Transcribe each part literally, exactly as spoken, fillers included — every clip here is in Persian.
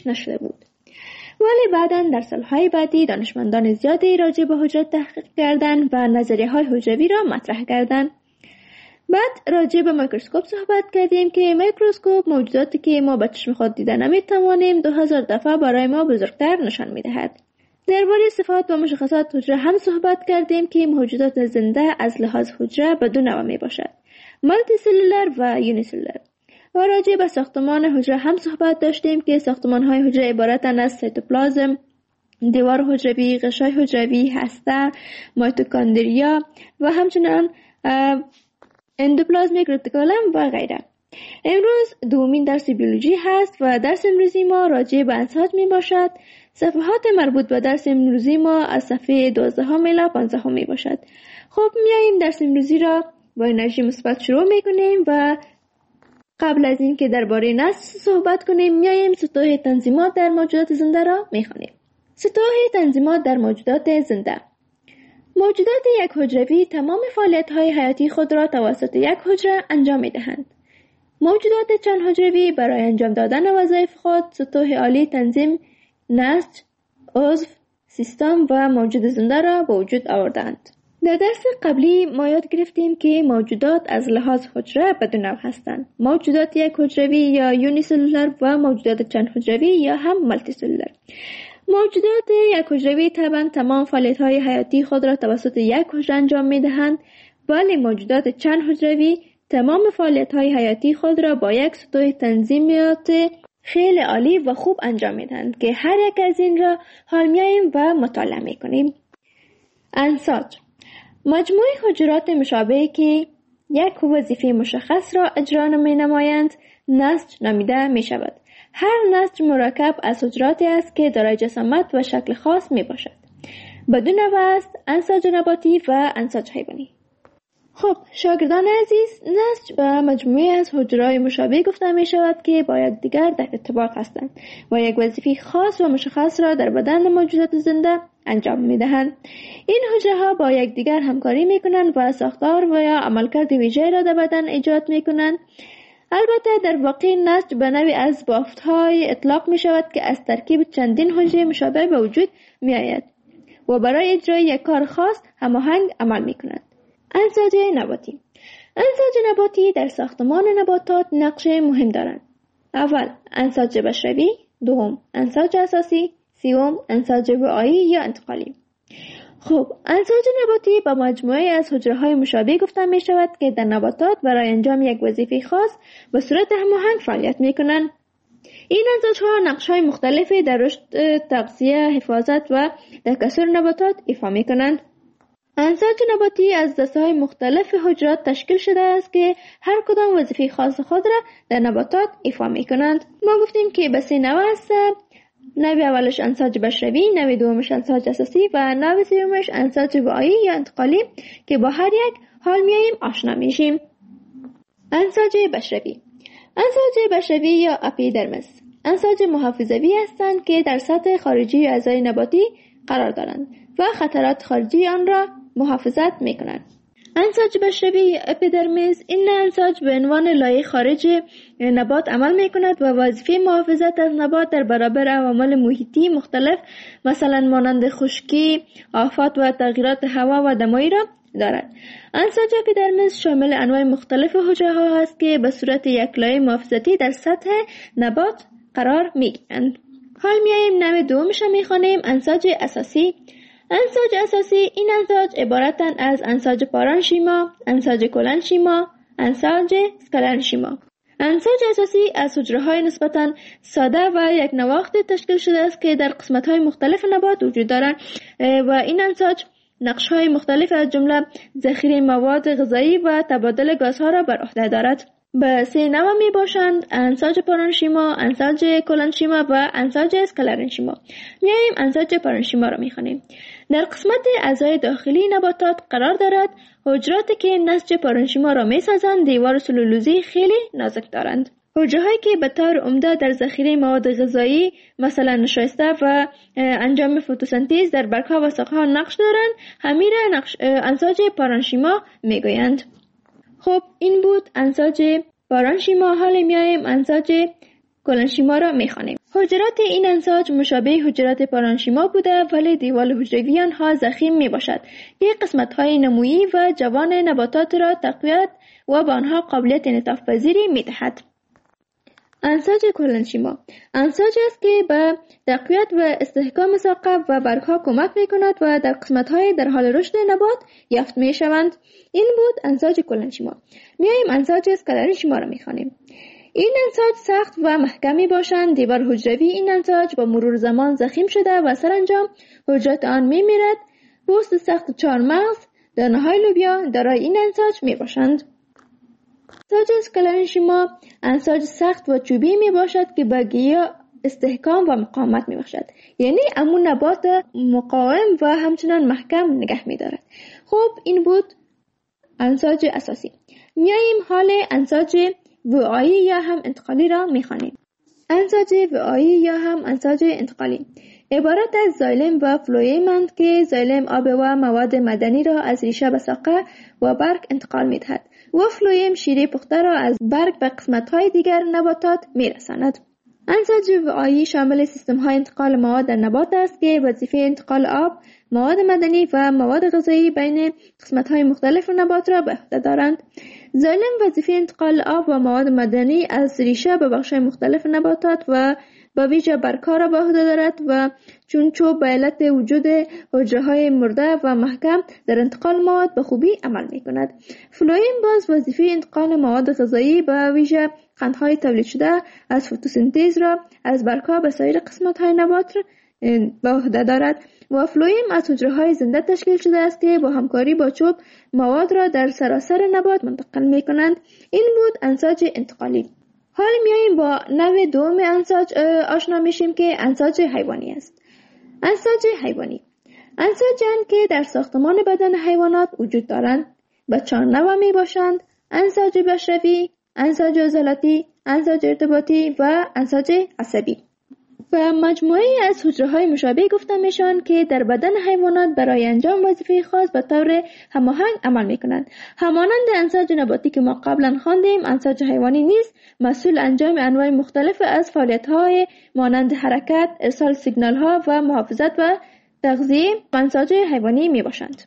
نشده بود. ولی بعداً در سالهای بعدی دانشمندان زیادی راجع به حجره تحقیق کردند و نظریه‌های حجروی را مطرح کردند. بعد راجع به میکروسکوپ صحبت کردیم که میکروسکوپ موجوداتی که ما با چشم خود دیده نمی‌توانیم دو هزار دفعه برای ما بزرگتر نشان می‌دهد. درباره صفات و مشخصات حجره هم صحبت کردیم که موجودات زنده از لحاظ حجره به دو نوع میباشد: مالتی سلولر و یونی سلولر. و راجع به ساختمان حجره هم صحبت داشتیم که ساختمان‌های حجره عبارتند از سیتوپلازم، دیوار حجروی، غشای حجروی، هسته، میتوکندریا و همچنین اندوپلازمیک رتیکولم و غیره. امروز دومین درس بیولوژی هست و درس امروزی ما راجع به انساج می باشد. صفحات مربوط به درس امروزی ما از صفحه دوازده الی پانزده می باشد. خب میاییم درس امروزی را با انرژی مثبت شروع می کنیم و قبل از این که درباره نسل صحبت کنیم میاییم سطوح تنظیمات در موجودات زنده را می خوانیم. سطوح تنظیمات در موجودات زنده. موجودات یک حجروی تمام فعالیت‌های حیاتی خود را توسط یک حجره انجام می‌دهند. موجودات چند حجروی برای انجام دادن وظایف خود سطوح عالی تنظیم، نسج، عضو، سیستم و موجود زنده را به وجود آوردند. در درس قبلی ما یاد گرفتیم که موجودات از لحاظ حجره به دو نوع هستند: موجودات یک حجروی یا یونی سلولر و موجودات چند حجروی یا هم مالتی سلولر. موجودات یک حجروی طبعا تمام فعالیت‌های حیاتی خود را توسط یک حجره انجام می‌دهند، ولی موجودات چند حجروی تمام فعالیت‌های حیاتی خود را با یک سطوح تنظیمات خیلی عالی و خوب انجام می‌دهند که هر یک از این را حال می‌آییم و مطالعه می‌کنیم. انساج مجموعه حجرات مشابهی که یک وظیفه مشخص را اجرا می‌نمایند نسج نامیده می‌شود. هر نسج مرکب از حجراتی است که دارای جسامت و شکل خاص می باشد. بدو نوع است: انساج نباتی و انساج حیوانی. خب شاگردان عزیز، نسج به مجموعه از حجرات مشابه گفته می شود که با یکدیگر در ارتباط هستند و یک وظیفه خاص و مشخص را در بدن موجودات زنده انجام می دهند. این حجره ها با یکدیگر همکاری می کنند و ساختار و یا عملکرد ویژه‌ای را در بدن ایجاد می کنند. البته در واقع نسج به نوعی از بافت‌های اطلاق می شود که از ترکیب چندین حجره مشابه به وجود می آید و برای اجرای یک کار خاص هماهنگ عمل می کند. انساج نباتی. انساج نباتی در ساختمان نباتات نقش مهم دارند. اول انساج بشری، دوم انساج اساسی، سوم انساج وعایی یا انتقالی. خب انساج نباتی با مجموعه از حجره‌های مشابه گفته می شود که در نباتات برای انجام یک وظیفه خاص به صورت هماهنگ فعالیت می کنند. این انساج‌ها نقش‌های مختلفی در رشد، تغذیه، حفاظت و تکثر نباتات ایفا می کنند. انساج نباتی از دسته‌های مختلف حجرات تشکیل شده است که هر کدام وظیفه خاص خود را در نباتات ایفا می کنند. ما گفتیم که به سه نوع است: نوع اولش انساج بشری، نوع دومش انساج اساسی و نوع سومش انساج وعایی یا انتقالی که با هر یک حال میاییم آشنا میشیم. انساج بشری. انساج بشری یا اپیدرمس انساج محافظوی هستند که در سطح خارجی اعضای نباتی قرار دارند و خطرات خارجی آن را محافظت میکنند. انساج بشری یا اپیدرمیس این انساج به عنوان لایه خارج نبات عمل می کند و وظیفه محافظت از نبات در برابر عوامل محیطی مختلف مثلا مانند خشکی، آفات و تغییرات هوا و دمایی را دارد. انساج اپیدرمیس شامل انواع مختلف حجره ها است که به صورت یک لایه محافظتی در سطح نبات قرار می گیرند. حال میاییم نوع دومش را می خوانیم: انساج اساسی. انساج اساسی این انساج عبارتند از انساج پارانشیما، انساج کلانشیما، انساج اسکلرانشیما. انساج اساسی از حجره‌های نسبتاً ساده و یک نواخت تشکیل شده است که در قسمت‌های مختلف نبات وجود دارند و این انساج نقش‌های مختلف از جمله ذخیره مواد غذایی و تبادل گازها را بر عهده دارد. به سه نوع می باشند: انساج پارانشیما، انساج کلانشیما و انساج اسکلرانشیما. میاییم انساج پارانشیما را میخوانیم. در قسمت اعضای داخلی نباتات قرار دارد. حجراتی که نسج پارانشیما را میسازند دیوار سلولوزی خیلی نازک دارند. حجرهایی که به طور عمده در ذخیره مواد غذایی مثلا نشایسته و انجام فتوسنتز در برگها و ساقها نقش دارند همین را نقش انساج پارانشیما میگویند. خب این بود انساج پارانشیما. حالا میایم انساج کلانشیما را میخوانیم. حجرات این انساج مشابه حجرات پارانشیما بوده، ولی دیوال حجروی آنها ضخیم می باشد که قسمت‌های نمویی و جوان نباتات را تقویت و به آنها قابلیت انعطاف پذیری می دهد. انساج کلنشیما انساجی است که به تقویت و استحکام ساقه و برگها کمک می کند و در قسمت‌های در حال رشد نبات یافت می شوند. این بود انساج کلنشیما. میاییم انساج اسکلرنشیما را می خوانیم. این انساج سخت و محکمی باشند. دیوار حجروی این انساج با مرور زمان ضخیم شده و سرانجام حجرات آن می میرد. پوست سخت چهارمغز، دانه‌های لوبیا دارای این انساج می باشند. انساج اسکلرنشیما انساج سخت و چوبی می باشد که به گیاه استحکام و مقاومت می باشد، یعنی امون نبات مقاوم و همچنان محکم نگه می دارد. خب این بود انساج اساسی. میاییم حال انساج وعایی یا هم انتقالی را می خوانیم. انساج وعایی یا هم انساج انتقالی عبارت از زایلم و فلویمند که زایلم آب و مواد معدنی را از ریشه به ساقه و برگ انتقال می دهد و فلویم شیره پخته را از برگ به قسمت‌های دیگر نباتات می رساند. انساج وعایی شامل سیستم‌های انتقال مواد در نبات است که وظیفه انتقال آب، مواد معدنی و مواد غذایی بین قسمت‌های مختلف نبات را به عهده دارند. زایلم وظیفه انتقال آب و مواد معدنی از ریشه به بخش‌های مختلف نباتات و با ویژه برگ‌ها را به عهده دارد و چون چوب به علت وجود حجره‌های مرده و محکم در انتقال مواد به خوبی عمل می‌کند. فلویم باز وظیفه انتقال مواد غذایی به ویژه قندهای تولید شده از فتوسنتز را از برگ‌ها به سایر قسمت‌های نبات به عهده دارد و فلویم از حجره‌های زنده تشکیل شده است که با همکاری با چوب مواد را در سراسر نبات منتقل می‌کنند. این بود انساج انتقالی. حال میاییم با نوع دوم انساج آشنا میشیم که انساج حیوانی است. انساج حیوانی انساج‌اند که در ساختمان بدن حیوانات وجود دارند. به چهار نوع می باشند: انساج بشروی، انساج عضلاتی، انساج ارتباطی و انساج عصبی. و مجموعه از حجره‌های مشابه گفته میشن که در بدن حیوانات برای انجام وظیفه خاص به طور هماهنگ عمل میکنند. همانند انساج نباتی که ما قبلا خواندیم، انساج حیوانی نیز مسئول انجام انواع مختلف از فعالیت‌های مانند حرکت، ارسال سیگنال‌ها و محافظت و تغذیه انساج حیوانی میباشند.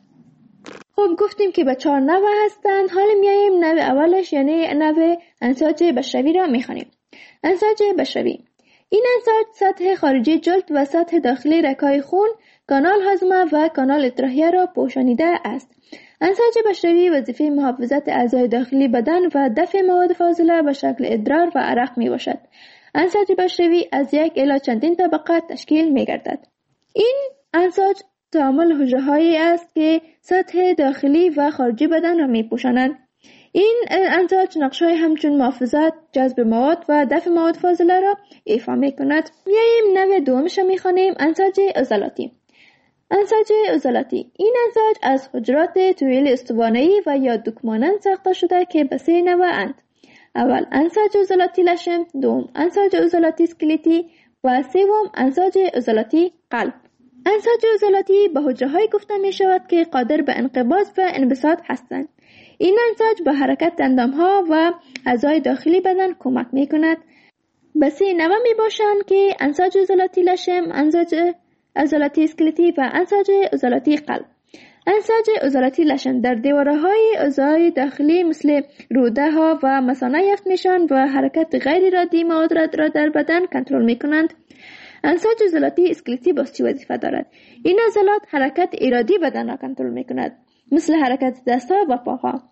خب گفتیم که به چهار نوع هستند. حالا میاییم نوع اولش یعنی نوع انساج بشروی را میخوانیم. انساج بشروی این انساج سطح خارجی جلد و سطح داخلی رگ‌های خون، کانال هاضمه و کانال اطراحیه را پوشانیده است. انساج بشروی وظیفه محافظت اعضای داخلی بدن و دفع مواد فاضله به شکل ادرار و عرق می باشد. انساج بشروی از یک الی چندین طبقه تشکیل می گردد. این انساج تعامل حجره‌هایی است که سطح داخلی و خارجی بدن را می پوشانند. این انساج نقش‌های همچون محافظت، جذب مواد و دفع مواد فاضله را ایفا می‌کند. میاییم نوع دومش را می‌خوانیم، انساج عضلاتی. انساج عضلاتی این انساج از حجرات طویل استوانه‌ای و یا دوک مانند ساخته شده که به سه نوع اند. اول انساج عضلاتی لشم، دوم انساج عضلاتی اسکلتی و سوم انساج عضلاتی قلب. انساج عضلاتی به حجره‌هایی گفته می‌شود که قادر به انقباض و انبساط هستند. این انساج به حرکت اندام‌ها و اعضای داخلی بدن کمک می‌کند. به سه نوع می‌باشند که انساج عضلاتی لشم، انساج عضلاتی اسکلتی و انساج عضلاتی قلب. انساج عضلاتی لشم در دیواره‌های اعضای داخلی مثل روده‌ها و مثانه یافت می‌شوند و حرکت غیر ارادی مواد را در بدن کنترل می‌کنند. انساج عضلاتی اسکلتی باز چه وظیفه دارد؟ این عضلات حرکت ارادی بدن را کنترل می‌کند، مثل حرکت دست‌ها و پاها.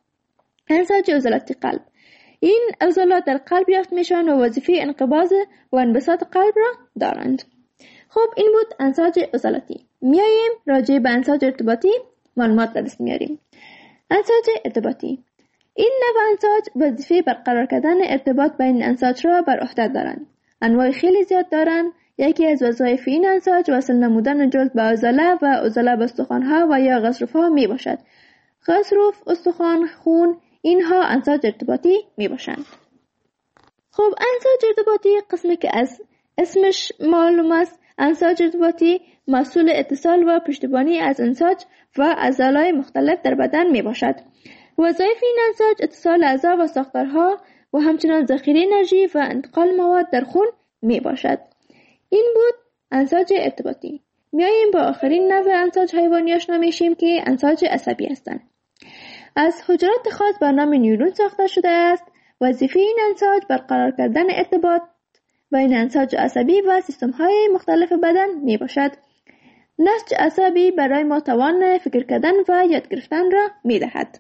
انساج عضلاتی قلب این عضلات در قلب یافت میشن و وظیفه انقباض و انبساط قلب را دارند. خب این بود انساج عضلاتی. میاییم راجع به انساج ارتباطی معلومات به دست میاریم. انساج ارتباطی این نوع انساج وظیفه برقرار کردن ارتباط بین انساج را بر عهده دارند. انواع خیلی زیاد دارند. یکی از وظایف این انساج وصل نمودن جلد به عضله و عضله به استخوان‌ها و یا غضروف‌ها می باشد. غضروف، استخوان، خون اینها انساج ارتباطی می باشند. خب انساج ارتباطی قسمی که از اسمش معلوم است، انساج ارتباطی مسئول اتصال و پشتیبانی از انساج و اعضای مختلف در بدن می باشد. وظایف این انساج اتصال اعضا و ساختارها و همچنان ذخیره انرژی و انتقال مواد در خون می باشد. این بود انساج ارتباطی. میاییم با آخرین نوع انساج حیوانی آشنا میشیم که انساج عصبی هستند. از حجرات خاص بر نام نیورون ساخته شده است. وظیفه این انساج برقرار کردن ارتباط بین انساج عصبی و سیستم های مختلف بدن می باشد. نسج عصبی برای ما توان فکر کردن و یاد گرفتن را می دهد.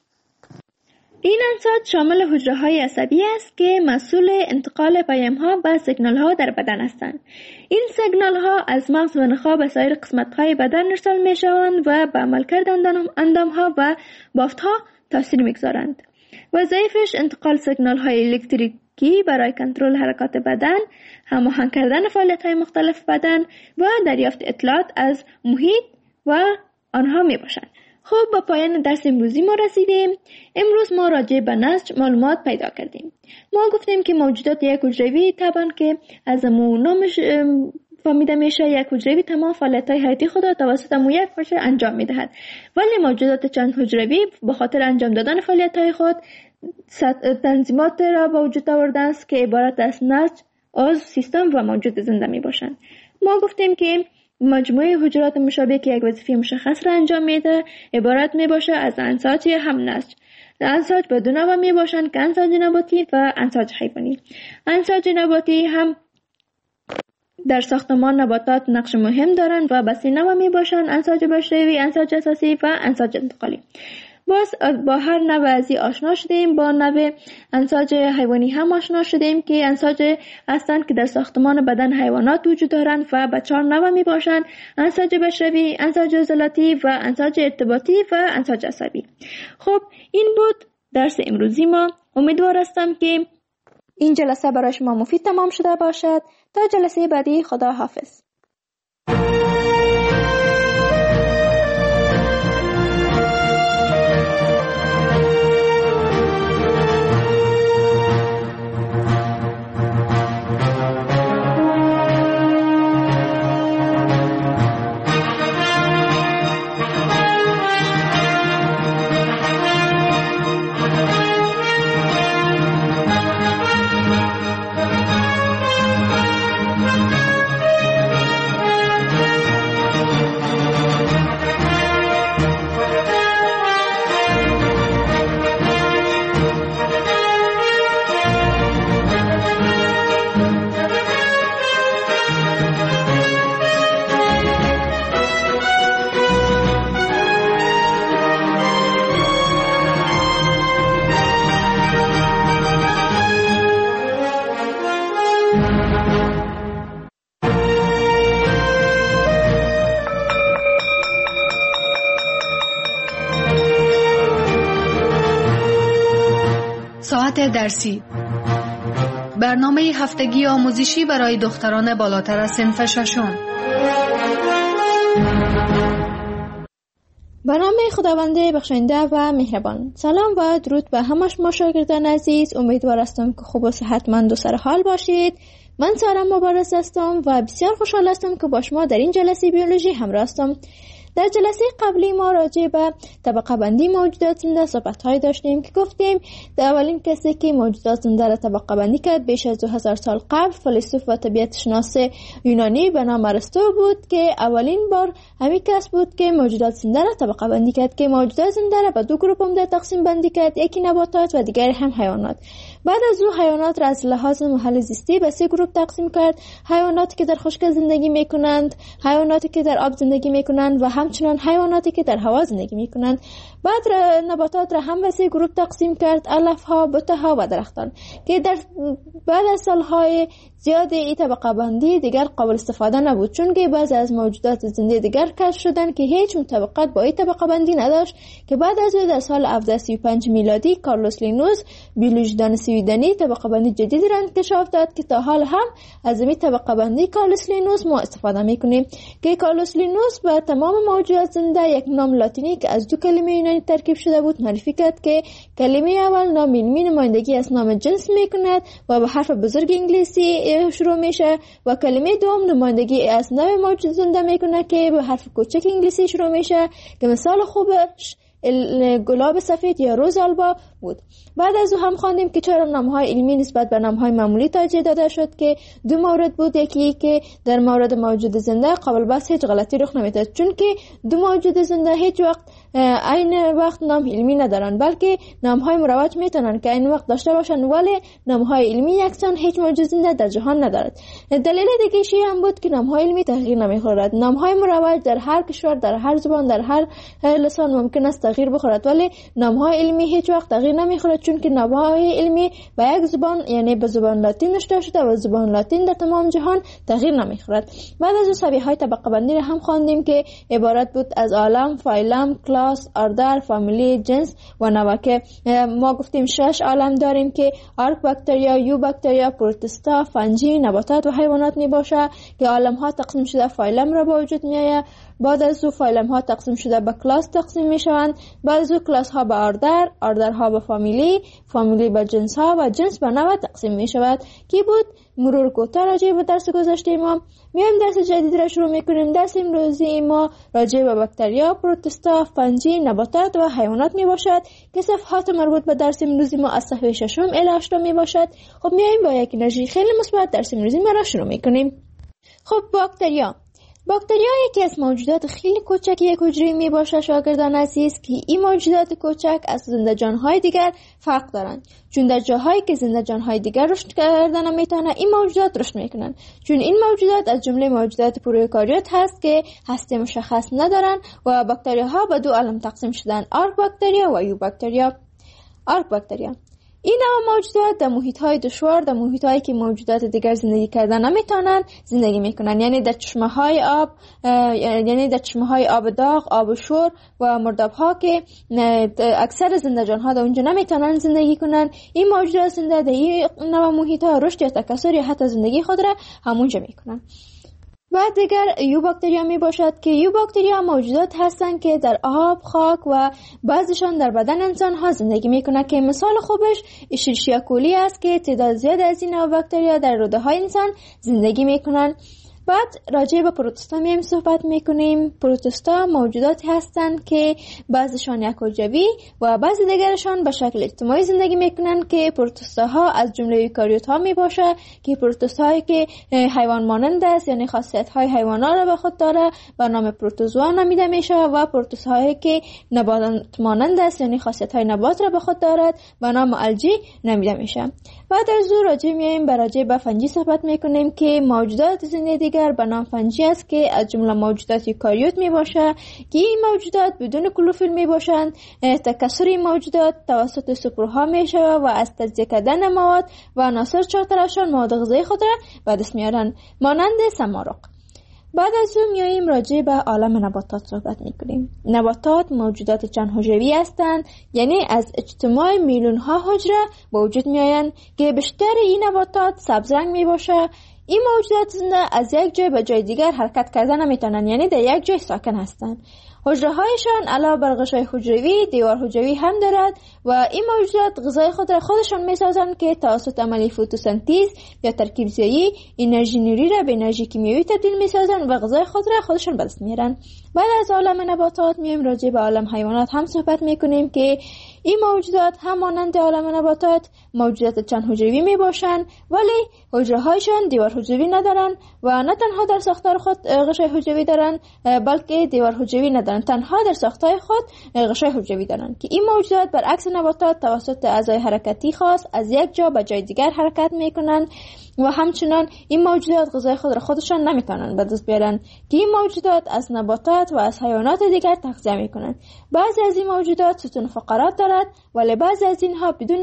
این انساج شامل حجره های عصبی است که مسئول انتقال پیام ها و سیگنال ها در بدن هستند. این سیگنال ها از مغز و نخاع به سایر قسمت های بدن ارسال می شوند و به عملکرد اندام ها و بافت ها تاثیر می گذارند. وظایفش انتقال سیگنال های الکتریکی برای کنترل حرکات بدن، هماهنگ کردن فعالیت های مختلف بدن و دریافت اطلاعات از محیط و آنها می باشند. خب با پایان درس امروزی ما رسیدیم. امروز ما راجع به نسج معلومات پیدا کردیم. ما گفتیم که موجودات یک حجروی طبعا که از امون نامش فهمیده میشه، یک حجروی تمام فعالیت‌های حیاتی خود را توسط مو یک حجره انجام میدهد، ولی موجودات چند حجروی به خاطر انجام دادن فعالیت‌های خود تنظیمات را به وجود آوردند که عبارت از نسج، عضو، سیستم و موجود زنده می باشند. ما گفتیم که مجموعه حجرات مشابه که یک وظیفه مشخص را انجام میده عبارت می باشه از انساج هم نسج. انساج به دو نوع می باشند که انساج نباتی و انساج حیوانی. انساج نباتی هم در ساختمان نباتات نقش مهم دارند و به سه نوع می باشند: انساج بشری، انساج اساسی و انساج انتقالی. باز با هر نوع ازی آشنا شدیم. با نوع انساج حیوانی هم آشنا شدیم که انساج هستند که در ساختمان بدن حیوانات وجود دارند و به چهار نوع می باشند: انساج بشری، انساج عضلاتی و انساج ارتباطی و انساج عصبی. خب این بود درس امروزی ما. امیدوار هستم که این جلسه برای شما مفید تمام شده باشد. تا جلسه بعدی، خدا حافظ. ساعت درسی، برنامه هفتگی آموزشی برای دختران بالاتر از صنف ششم. به نام خداوند بخشنده و مهربان. سلام و درود به همه شما شاگردان عزیز. امیدوار هستم که خوب و صحتمند و سرحال باشید. من سارا مبارز هستم و بسیار خوشحال هستم که با شما در این جلسه بیولوژی همراه هستم. در جلسه قبلی ما راجع به طبقه بندی موجودات زنده صحبت‌های داشتیم که گفتیم در اولین کسی که موجودات زنده را طبقه بندی کرد بیش از دو هزار سال قبل فیلسوف و طبیعت شناس یونانی به نام ارسطو بود که اولین بار همین کس بود که موجودات زنده را طبقه بندی کرد که موجودات زنده را به دو گروه عمده تقسیم بندی کرد، یکی نباتات و دیگری هم حیوانات. بعد از او حیوانات را از لحاظ محل زیستی به سه گروه تقسیم کرد: حیواناتی که در خشک زندگی میکنند، حیواناتی که در آب زندگی میکنند و همچنان حیواناتی که در هوا زندگی میکنند. بعد نباتات را هم به سه گروه تقسیم کرد: علف ها، بوته ها و درختان، که در بعد از سالهای زیاد این طبقه بندی دیگر قابل استفاده نبود، چون که بعضی از موجودات زنده دیگر کشف شدند که هیچ مطابقت با این طبقه بندی نداشت، که بعد از در سال هفتصد و سی و پنج میلادی کارلوس لینوس بیولوژیدان سویدنی طبقه بندی جدیدی را انکشاف داد که تا حال هم از این طبقه بندی کارلوس لینوس ما استفاده میکنیم، که کارلوس لینوس به تمام موجودات زنده یک نام لاتینی که از دو کلمه یونانی ترکیب شده بود معرفی کرد که کلمه اول نام علمی نمایندگی از نام جنس میکند و به حرف بزرگ انگلیسی شروع میشه و کلمه دوم نمایندگی از نوع موجود زنده میکنه که به حرف کوچک انگلیسی شروع میشه، که مثال خوبش گلاب سفید یا روز آلبا بود. بعد از او هم خواندیم که چرا نام‌های علمی نسبت به نام‌های معمولی ترجیح داده شد که دو مورد بود. یکی که در مورد موجود زنده قابل بحث هیچ غلطی رخ نمی‌دهد، چون که دو موجود زنده هیچ وقت عین وقت نام علمی ندارن، بلکه نام‌های مروج میتونن که عین وقت داشته باشن، ولی نام‌های علمی یکسان هیچ موجود زنده در جهان ندارد. دلیل دیگه هم بود که نام‌های علمی تغییر نمی‌خورد. نام‌های مروج در هر کشور، در هر زبان، در هر لسان ممکن است تغییر بخورد، ولی نام‌های علمی هیچ وقت تغییر نمی‌خورد، چون که نام‌های علمی به یک زبان، یعنی به زبان لاتین نوشته شده و زبان لاتین در تمام جهان تغییر نمی‌خورد. بعد از سویه‌های طبقه بندی را هم خواندیم که عبارت بود از عالم، فایلم، کلاس، اردر، فامیلی، جنس و نوع، که ما گفتیم شش عالم داریم که آرک باکتریا، یو باکتریا، پروتوستا، فنجی، نباتات و حیوانات می باشه که عالم ها تقسیم شده فایلم را با وجود می آید. بعد از او فایلم ها تقسیم شده به کلاس تقسیم می شوند. بعد از او کلاس ها به آردر، آردر ها به فامیلی، فامیلی به جنس ها و جنس به نوع تقسیم می شود. کی بود مرور کوتاه راجع به درس گذشته ما. میایم درس جدید را شروع میکنیم. درس امروزی ما راجع به باکتریا، پروتوستا، فنجی، نباتات و حیوانات می باشد که صفحات مربوط به درس امروزی ما از صفحه ششم الی هشتم می باشد. خب میایم با یک انرژی خیلی مثبت درس امروزی ما را شروع میکنیم. خب باکتریا باکتریا یکی از موجودات خیلی کوچک یک حجره می باشه شاگردان عزیز، که این موجودات کوچک از زنده جانهای دیگر فرق دارند، چون در جاهایی که زنده جانهای دیگر رشد کردن نمیتونه این موجودات رشد میکنن، چون این موجودات از جمله موجودات پروکاریوت هست که هسته مشخص ندارن و باکتریاها به دو عالم تقسیم شدن، آرک باکتریا و یو باکتریا. آرک باکتریا این نوع موجودات در محیط‌های دشوار، در محیط‌هایی که موجودات دیگر زندگی کردن نمیتونن زندگی میکنن، یعنی در چشمه‌های آب، یعنی در چشمه‌های آب داغ، آب شور و مرداب‌ها که اکثر زنده جان‌ها در اونجا نمیتونن زندگی کنن. این موجودات زنده در این نوع محیط‌ها رشد یا تکثر یا حتی زندگی خود را همونجا میکنن. و دیگر یو باکتریا می باشد که یو باکتریا موجودات هستند که در آب، خاک و بعضیشان در بدن انسان ها زندگی می کنند، که مثال خوبش اشیرشیا کولی است که تعداد زیاد از این نوع باکتریا در روده های انسان زندگی می کنند. بعد راجع به پروتوستا میم صحبت میکنیم. پروتوستا موجوداتی هستند که بعضیشان یک حجروی و بعضی دیگرشان به شکل اجتماعی زندگی میکنن، که پروتوستاها از جمله ایوکاریوت ها میباشه که پروتوستاهایی که حیوان مانند است، یعنی خاصیت های حیوانات را به خود داره به نام پروتوزوا نامیده میشه، و پروتوستاهایی که نبات مانند است، یعنی خاصیت های نبات را به خود دارد به نام الژی نامیده میشه. بعد از او راجع میایم به راجع به فنجی صحبت میکنیم که موجودات زنده دیگر به نام فنجی است که از جمله موجودات یوکاریوت می باشه، که این موجودات بدون کلوروفیل می باشند. تکثر موجودات توسط سپرها می شود و از تجزیه کردن مواد و عناصر چهارطرفشان مواد غذایی خود را به دست میارن، مانند سمارق. بعد از اون میاییم راجع به عالم نباتات صحبت میکنیم. نباتات موجودات چند حجروی هستند، یعنی از اجتماع میلیون ها حجره به وجود میآیند که بیشتر این نباتات سبز رنگ می باشه. این موجودات زنده از یک جای به جای دیگر حرکت کردن نمیتونن، یعنی در یک جای ساکن هستند. حجره هایشان علاوه بر غشای حجروی دیوار حجروی هم دارد و این موجودات غذای خود را خودشان میسازند که توسط عمل فتوسنتز یا ترکیب زایی انرژی نوری را به انرژی کیمیایی تبدیل میسازند و غذای خود را خودشان به دست میارن. بعد از عالم نباتات میایم راجع به عالم حیوانات هم صحبت میکنیم که این موجودات هم مانند عالم نباتات موجودات چند حجروی می باشند، ولی حجره هایشان دیوار حجروی ندارن و نه تنها در ساختار خود غشای حجروی دارن بلکه دیوار حجروی ندارن، تنها در ساختار خود غشای حجروی دارن، که این موجودات برعکس نباتات توسط اعضای حرکتی خاص از یک جا به جای دیگر حرکت میکنن و همچنان این موجودات غذای خود را خودشان نمیتونن به دست بیارن، که این موجودات از نباتات و از حیوانات دیگر تغذیه میکنن. بعضی از این موجودات ستون فقرات دارد، ولی بعضی از اینها بدون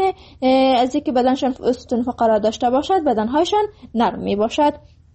از اینکه بدنشان ستون فقرات داشته باشد بدنهایشان نرم می باشد.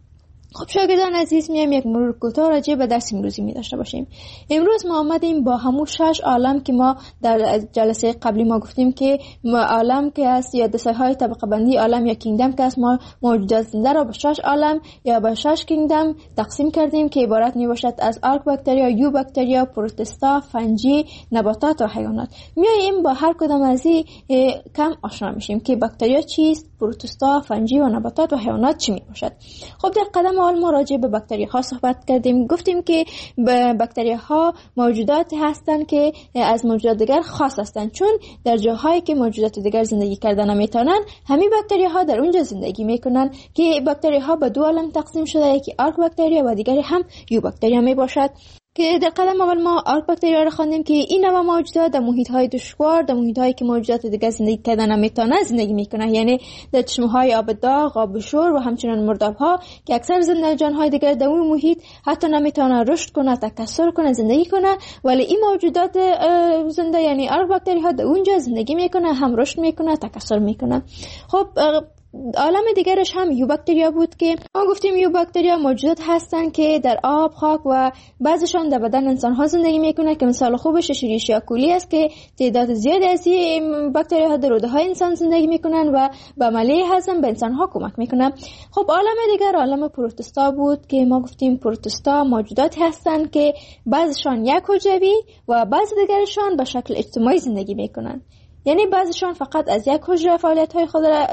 خب شاگردان عزیز، میایم یک مرور کوتاه راجع به درس امروزی می داشته باشیم. امروز ما آمدیم با همون شش عالم که ما در جلسه قبلی ما گفتیم که عالم که است یا دسته های طبقه بندی عالم یا کینگدم که است، ما موجودات زنده را به شش عالم یا به شش کینگدم تقسیم کردیم که عبارت می باشد از آرک باکتریا، یو باکتریا، پروتوستا، فنجی، نباتات و حیوانات. میایم با هر کدام از این کم آشنا میشیم که باکتریا چیست، پروتوستا، فنجی و نباتات و حیوانات چی می باشد؟ خب در قدم اول ما راجع به باکتری ها صحبت کردیم. گفتیم که باکتری ها موجوداتی هستند که از موجودات دیگر خاص هستند، چون در جاهایی که موجودات دیگر زندگی کردن نمیتونن، همین باکتری ها در اونجا زندگی میکنن که باکتری ها به دو عالم تقسیم شده، یکی آرک باکتریا و دیگری هم یو باکتریا می باشد. که در قدم اول ما آرک باکتریا را خواندیم که این نوع موجودات در محیط های دشوار، در محیط هایی که موجودات دیگر زندگی کردن نمیتونن زندگی میکنن، یعنی در چشمه های آب داغ، آب شور و همچنین مرداب ها که اکثر زندگیان های دیگر در اون محیط حتی نمیتونن رشد کنه، تکثر کنه، زندگی کنه، ولی این موجودات زنده یعنی آرک باکتری ها در اونجا زندگی میکنه، هم رشد میکنه، تکثر میکنه. خب عالم دیگرش هم یو باکتریا بود که ما گفتیم یو باکتریا موجودات هستن که در آب، خاک و بعضشان در بدن انسان ها زندگی میکنه که مثال خوبش شیریشیا کولی است که تعداد زیادی از این باکتریا ها در روده های انسان زندگی میکنن و به عملیه هضم به انسان ها کمک میکنن. خب عالم دیگر عالم پروتوستا بود که ما گفتیم پروتوستا موجودات هستن که بعضشان یک حجروی و بعض دیگرشان به شکل اجتماعی زندگی میکنن، یعنی بعضیشان فقط از یک حجره فعالیت های خود را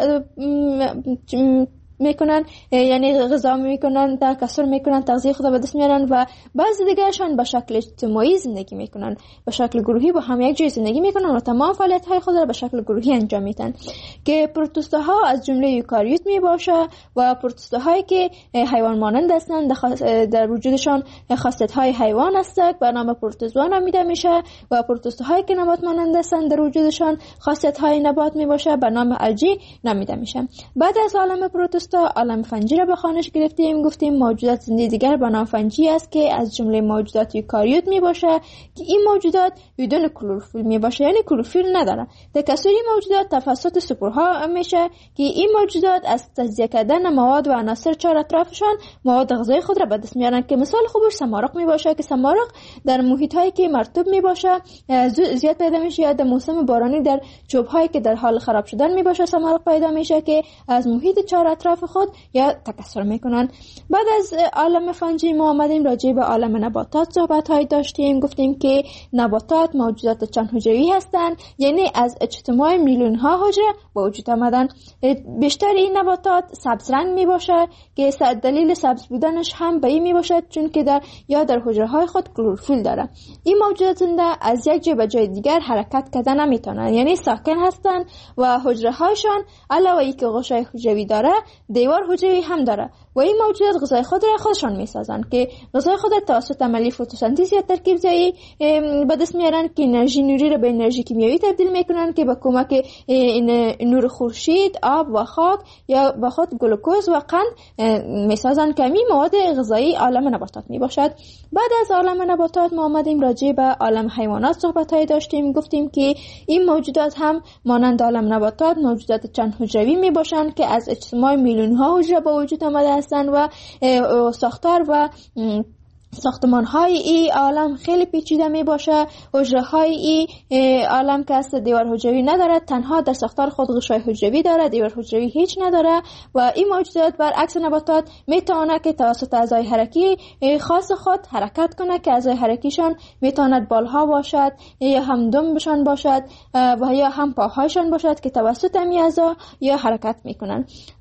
میکنن، یعنی غذا میکنن، تکثر میکنن، تغذیه خود را به دست میارن و بعضی دیگرشان به شکل اجتماعی زندگی میکنن، به شکل گروهی با هم یک جای زندگی میکنن و تمام فعالیت های خود را به شکل گروهی انجام میدن. که پروتوستاها از جمله یوکاریوت میباشه و پروتوستاهایی که حیوان مانند هستند در وجودشان خاصیت های حیوان هستند به نام پروتوزوا نامیده میشه و پروتوستاهایی که نبات مانند هستند در وجودشان خاصیت های نبات میباشه به نام الجی نامیده میشه. بعد از عالم پروتوستا عالم فنجی را به خوانش گرفتیم. گفتیم موجودات زنده دیگر به نام فنجی است که از جمله موجودات یوکاریوت می باشه که این موجودات بدون کلروفیل می باشه، یعنی کلروفیل نداره. تکثر موجودات توسط سپورها میشه که این موجودات از تجزیه کردن مواد و عناصر چهار اطرافشان مواد غذایی خود را به دست میارن که مثال خوبش سمارق می باشه که سمارق در محیط هایی که مرطوب می باشه زیاد پیدا میشه، یا در موسم بارانی در چوب هایی که در حال خراب شدن می باشه سمارق پیدا میشه که از محیط چهار اطراف خود یا تکثر میکنن. بعد از عالم فنجی ما آمدیم راجع به عالم نباتات صحبت های داشتیم. گفتیم که نباتات موجودات چند حجروی هستند، یعنی از اجتماع میلیون ها حجره به وجود آمدن. بیشتر این نباتات سبز رنگ می باشه که دلیل سبز بودنش هم به این می باشد چون که در یا در حجره های خود کلروفیل داره. این موجودات زنده از یک جای به جای دیگر حرکت کردن نمیتونن، یعنی ساکن هستند و حجره هایشان علاوه ای که غشای حجروی داره دیوار حجروی هم داره و این موجودات غذای خود را خودشان میسازن که غذای خود توسط عملیه فتوسنتز یا ترکیب زایی به دست میارن که انرژی نوری را به انرژی کیمیایی تبدیل میکنن که با کمک نور خورشید، آب و خاک یا با خود گلوکوز و قند میسازن که این مواد غذایی عالم نباتات میباشد. بعد از عالم نباتات ما آمدیم راجع به عالم حیوانات صحبت های داشتیم. گفتیم که این موجودات هم مانند عالم نباتات موجودات چند حجروی میباشن که از اجتماع میلیون ها حجره به وجود آمده هستند و ساختار و ساختمان های ای عالم خیلی پیچیده می باشه. حجره های ای عالم که است دیوار حجروی نداره، تنها در ساختار خود غشای حجروی داره، دیوار حجروی هیچ نداره و این موجودات برعکس نباتات میتونه که توسط اعضای حرکی خاص خود حرکت کنه که اعضای حرکیشان میتواند بالها باشد یا هم دمبشان باشد و یا هم پاهایشان باشد که توسط این اعضا یا حرکت میکنن.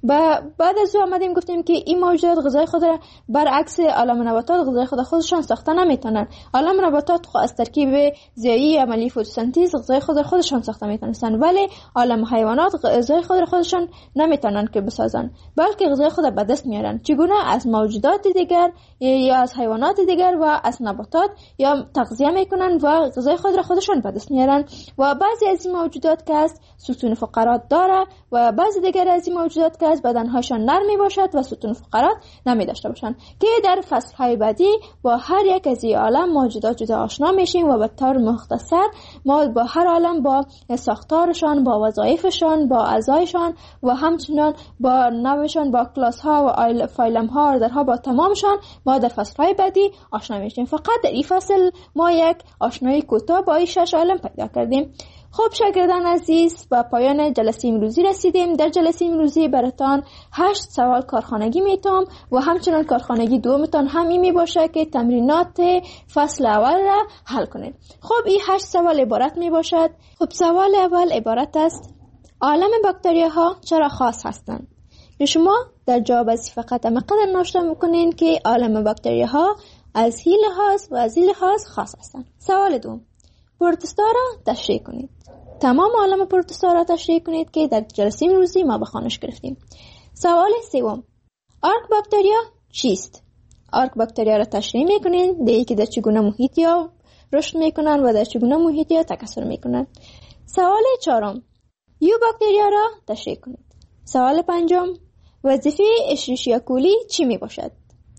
بعد از او آمدیم گفتیم که این موجودات غذای خود را برعکس عالم نباتات غذای خود خودشان ساخته نمیتونن. عالم نباتات از ترکیب ضیایی عملیه فتوسنتز غذای خود خودشان ساخته میتونن، ولی عالم حیوانات غذای خود خودشان نمیتونن که بسازن، بلکه غذای خود به دست میارن. چگونه؟ از موجودات دیگر یا از حیوانات دیگر و از نباتات یا تغذیه میکنن و غذای خود را خودشان به دست میارن. و بعضی از این موجودات که است ستون فقرات داره و بعضی دیگر از این موجودات که است بدنهاشان نرم باشد و ستون فقرات نمی داشته باشن که در فصل های بعدی با هر یک از این عالم موجودات جدا آشنا میشیم و به طور مختصر ما با هر عالم با ساختارشان، با وظایفشان، با اعضایشان و همچنان با نوعشان، با کلاس ها و فایلم ها و درها با تمامشان ما در فصل های بعدی آشنا میشیم. فقط در این فصل ما یک آشنایی کوتاه با این شش عالم پیدا کردیم. خب شاگردان عزیز، به پایان جلسه امروزی رسیدیم. در جلسه امروزی براتان هشت سوال کارخانگی میتام و همچنان کارخانگی دومتان همی می باشه که تمرینات فصل اول را حل کنید. خب این هشت سوال عبارت می باشد. خب سوال اول عبارت است: عالم باکتریاها چرا خاص هستند؟ شما در جواب از فقط مقدر ناشتا میکنین که عالم باکتریاها از هیل لحاظ و از این لحاظ خاص هستند. سوال دوم، پروتوستا را تشریح کنید. تمام عالم پروتوستا را تشریح کنید که در جلسه امروزی ما به خوانش گرفتیم. سوال سوم، آرک باکتریا چیست؟ آرک باکتریا را تشریح میکنین، دیگه که در چگونه محیط یا رشد میکنن و در چگونه محیط یا تکثر میکنن. سوال چهارم، یو باکتریا را تشریح کنید. سوال پنجم، وظیفه اشریشیا کولی چی می باشد؟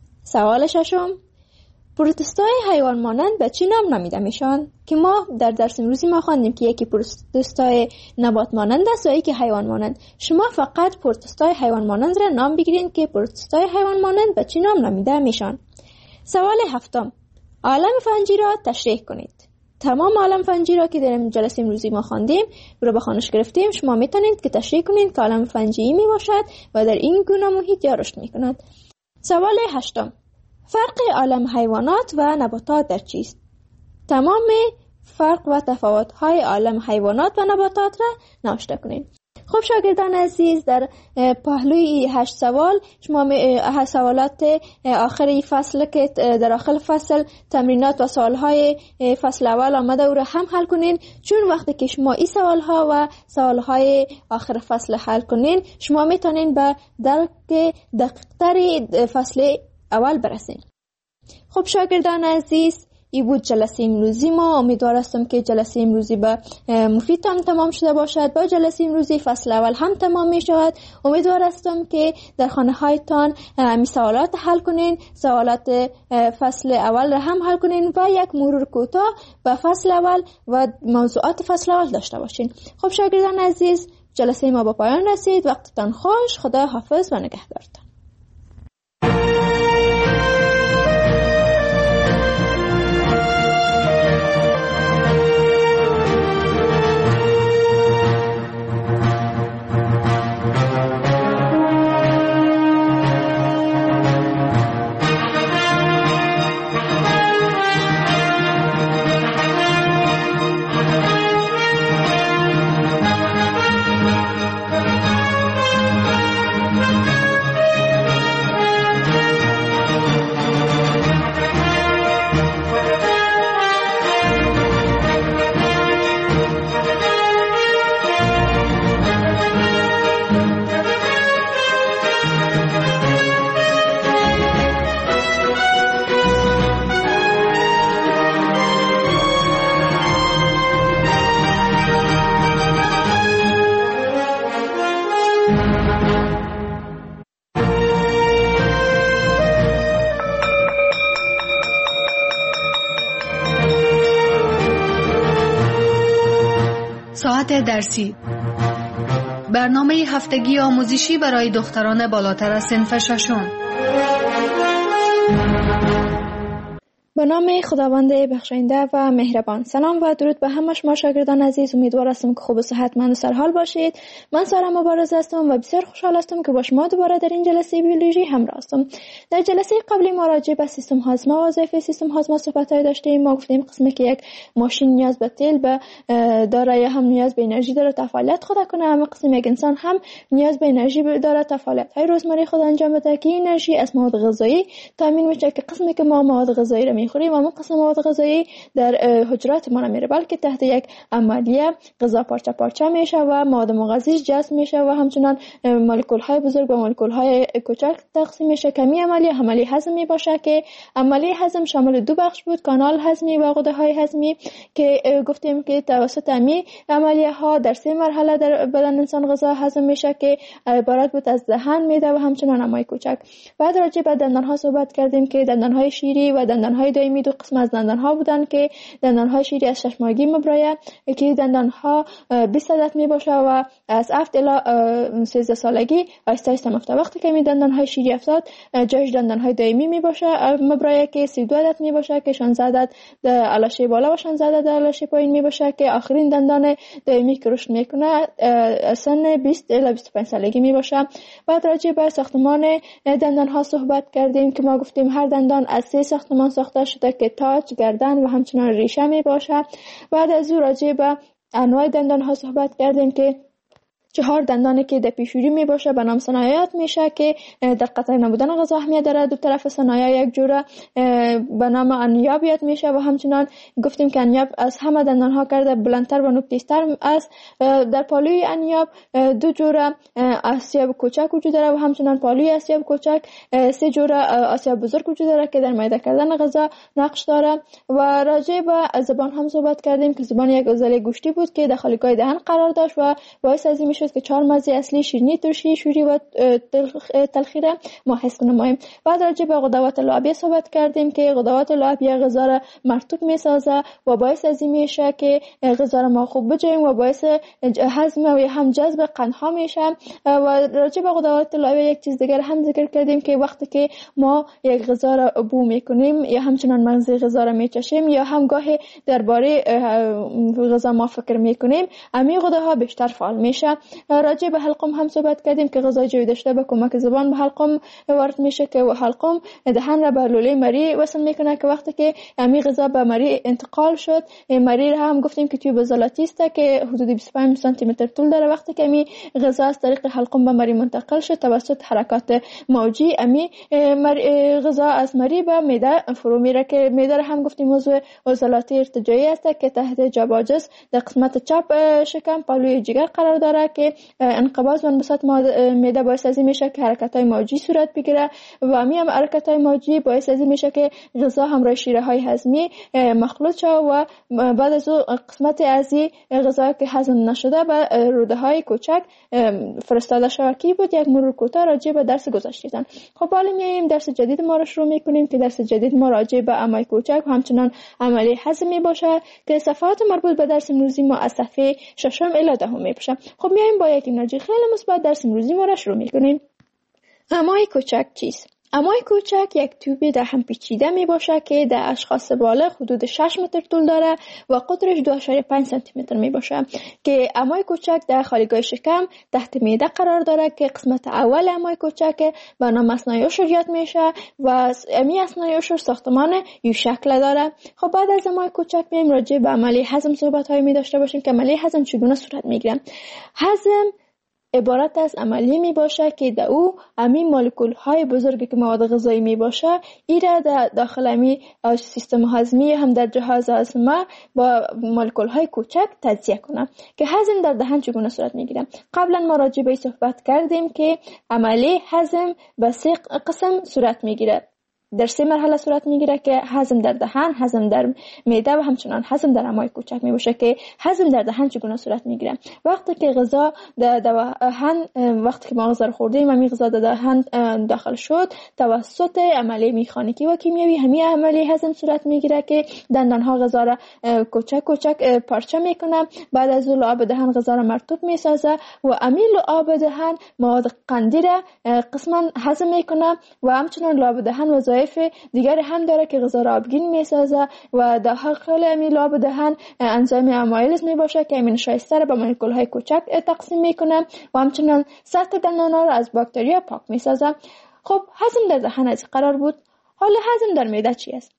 سوال ششم، پروتوستای حیوان مانند به چه نام نامیده میشن؟ که ما در درس امروزی ما خواندیم که یکی پروتوستای نبات مانند است و یکی حیوان مانند. شما فقط پروتوستای حیوان مانند را نام بگیرید که پروتوستای حیوان مانند به چه نام نامیده میشن. سوال هفتم، عالم فنجی را تشریح کنید. تمام عالم فنجی را که در جلسه امروزی ما خواندیم رو به خوانش گرفتیم، شما میتونید که تشریح کنید که عالم فنجی می باشد و در این گونه محیط یا رشد میکند. سوال هشتم، فرق عالم حیوانات و نباتات در چیست؟ تمام فرق و تفاوت‌های عالم حیوانات و نباتات را نوشته کنید. خب شاگردان عزیز، در پهلوی هشت سوال شما هشت سوالات آخری فصل که در آخر فصل تمرینات و سوالهای فصل اول آمده او را هم حل کنین، چون وقتی که شما این سوالها و سوالهای آخر فصل حل کنین شما میتونین به درک دقیق‌تر فصل اول برسین. خب شاگردان عزیز، ای بود جلسه امروزی ما. امیدوار هستم که جلسه امروزی به مفید هم تمام شده باشد. با جلسه امروزی فصل اول هم تمام می شود. امیدوار هستم که در خانه هایتان می سوالات حل کنین، سوالات فصل اول را هم حل کنین و یک مرور کوتاه به فصل اول و موضوعات فصل اول داشته باشین. خب شاگردان عزیز، جلسه ما به پایان رسید. وقتتان خوش. خدا حافظ و نگهدارتان. ساعت درسی، برنامه هفتگی آموزشی برای دختران بالاتر از صنف ششم. به نام خداوند بخشاینده و مهربان. سلام و درود به همه شما شاگردان عزیز. امیدوار هستم که خوب و صحتمند و سرحال باشید. من سارا مبارز هستم و بسیار خوشحال هستم که با شما دوباره در این جلسه بیولوژی همراه هستم. در جلسه قبلی ما راجع به سیستم هاضمه و وظایف سیستم هاضمه صحبت‌های داشتیم. ما گفتیم قسمی که یک ماشین نیاز به تیل به داره یا هم نیاز به انرژی داره تا فعالیت خود کنه، اما قسم یک انسان هم نیاز به انرژی داره تا فعالیت‌های روزمره خود انجام بده که انرژی از مواد غذایی تامین میشه که قسمی که ما مواد غذایی را میخوریم و قسم مواد غذایی در حجرات ما نمیره، بلکه تحت یک عملیه غذا پارچه پارچه میشه و مواد مغذی جذب میشه و همچنان مولکول های بزرگ و مولکول های کوچک تقسیم میشه. کمی عملیه عملیه هضمی باشه که عملیه هضم شامل دو بخش بود، کانال هضمی و غده های هضمی، که گفتیم که توسط امی عملیه ها در سه مرحله در بدن انسان غذا هضم میشه که عبارت بود از دهن، معده و همچنان امعای کوچک. بعد راجع به دندان ها صحبت کردیم که دندان های شیری و دندان های دائمی دو قسم از دندان ها بودن که دندان های شیری از شش ماهگی مبرایه که دندان ها بیست عدد می باشه و از هفت الی سیزده سالگی آهسته آهسته مفته. وقتی که می دندان های شیری افتاد جایش دندان های دائمی می باشه مبرایه که سی و دو عدد می باشه که شانزده عدد در علاشه بالا و شانزده عدد در علاشه پایین می باشه که آخرین دندان دائمی که رشد میکنه سن بیست الی بیست و پنج سالگی می باشه. بعد راجع به ساختمان دندان ها صحبت کردیم که ما گفتیم هر دندان از سه ساختمان ساخته شده که تاج، گردن و همچنان ریشه می باشه. بعد از او راجع به انواع دندان ها صحبت کردیم که چهار دندانی که در پیشوری می باشه به نام ثنایات میشه که در قطع نبودن غذا اهمیت داره. دو طرف ثنایا یک جوره به نام انیاب یاد میشه و همچنان گفتیم که انیاب از همه دندان ها کرده بلندتر و نوک‌تیزتر است. در پالوی انیاب دو جوره آسیاب کوچک وجود داره و همچنان پالوی آسیاب کوچک سه جوره آسیاب بزرگ وجود داره که در معده کردن غذا نقش داره. و راجع به زبان هم صحبت کردیم که زبان یک عضله گوشتی بود که در خالیگاه دهن قرار داشت و باعث از این میشد که چهار مزه اصلی شیرینی، ترشی، شوری و تلخی را ما حس کنیم. بعد راجع به غدوات لعابی صحبت کردیم که غدوات لعابی غذا را مرطوب میسازه و باعث از این میشه که غذا را ما خوب بجویم و باعث هضم و هم جذب قندها میشه. و راجع به غدوات لعابی یک چیز دیگر هم ذکر کردیم که وقتی که ما یک غذا را بو میکنیم یا همچنان مغز غذا را میچشیم یا هم گاهی درباره غذا ما فکر میکنیم، امی غده‌ها بیشتر فعال میشه. راجع به حلقوم هم صحبت کردیم که غذا جویده شده به کمک زبان به حلقوم وارد میشه که حلقوم دهن را به لوله مری وصل میکنه که وقتی که امی غذا به مری انتقال شد، مری را هم گفتیم که توی عضلاتی است که حدود بیست و پنج سانتی متر طول داره. وقتی که امی غذا از طریق حلقوم به مری منتقل شد توسط حرکات موجی، امی غذا از مری به معده فرو میره که معده را هم گفتیم عضو عضلاتی ارتجاعی است که تحت جباجس در قسمت چپ شکم پالوی جگر قرار داره که انقباض و انبساط معده باعث از این میشه که حرکت‌های موجی صورت بگیره و همین هم حرکت‌های موجی باعث از این میشه که غذا همراه شیره‌های هضمی مخلوط شه و بعد از اون قسمت از غذا که هضم نشده به روده‌های کوچک فرستاده شود. کی بود یک مرور کوتاه راجع به درس گذشته‌تان. خب حالا میایم درس جدید ما را شروع می‌کنیم که درس جدید ما راجع به امعای کوچک و همچنان عملی هضم میباشه که صفحات مربوط به درس امروزی ما از صفحه ششم الی دهم میباشه. خب میایم با یک انرژی خیلی مثبت درس امروزی ما را شروع میکنیم. امعای کوچک چیست؟ امعای کوچک یک توب در هم پیچیده می باشه که در اشخاص بالغ حدود شش متر طول داره و قطرش دو ممیز پنج سانتی متر می باشه که امعای کوچک در خالیگاه شکم تحت معده قرار داره که قسمت اول امعای کوچک به نام اثنای عشر یاد میشه و امی اثنای عشر ساختمان یو شکل داره. خب بعد از امعای کوچک میایم راجع به عملی هضم صحبت های می داشته باشیم که عملی هضم چگونه صورت میگیره. هضم عبارت از عملی می باشه که در او امی مولکول های بزرگی که مواد غذایی می باشه ایره در داخل امی سیستم هضمی هم در جهاز هضم با مولکول های کوچک تجزیه کنه که هضم در دهن چگونه صورت می گیره. قبلا ما راجع به صحبت کردیم که عملی هضم به سه قسم صورت می گیره. در سه مرحله صورت میگیره که هضم در دهن، هضم در معده و همچنان هضم در امعای کوچک میباشه. که هضم در دهن چگونه صورت میگیره؟ وقتی که غذا در دهن وقتی که ما غذا رو خوردیم همین غذا در دهن داخل شد توسط عملیه مکانیکی و کیمیایی همین عملیه هضم صورت میگیره که دندان ها غذا را کوچک کوچک پارچه میکنه. بعد از لعاب دهن غذا را مرطوب میسازه و همین لعاب دهن مواد قندی را قسما هضم میکنه و همچنان لعاب دهن وظایف دیگر هم داره که غذا را آبگین میسازه و داخل همین لعاب دهن انزیم امایلیز میباشه که امین شایسته را به مولکول های کوچک تقسیم میکنه و همچنان سطح دندان ها را از باکتریا پاک میسازه. خب هضم در دهن از قرار بود. حالا هضم در معده چی است؟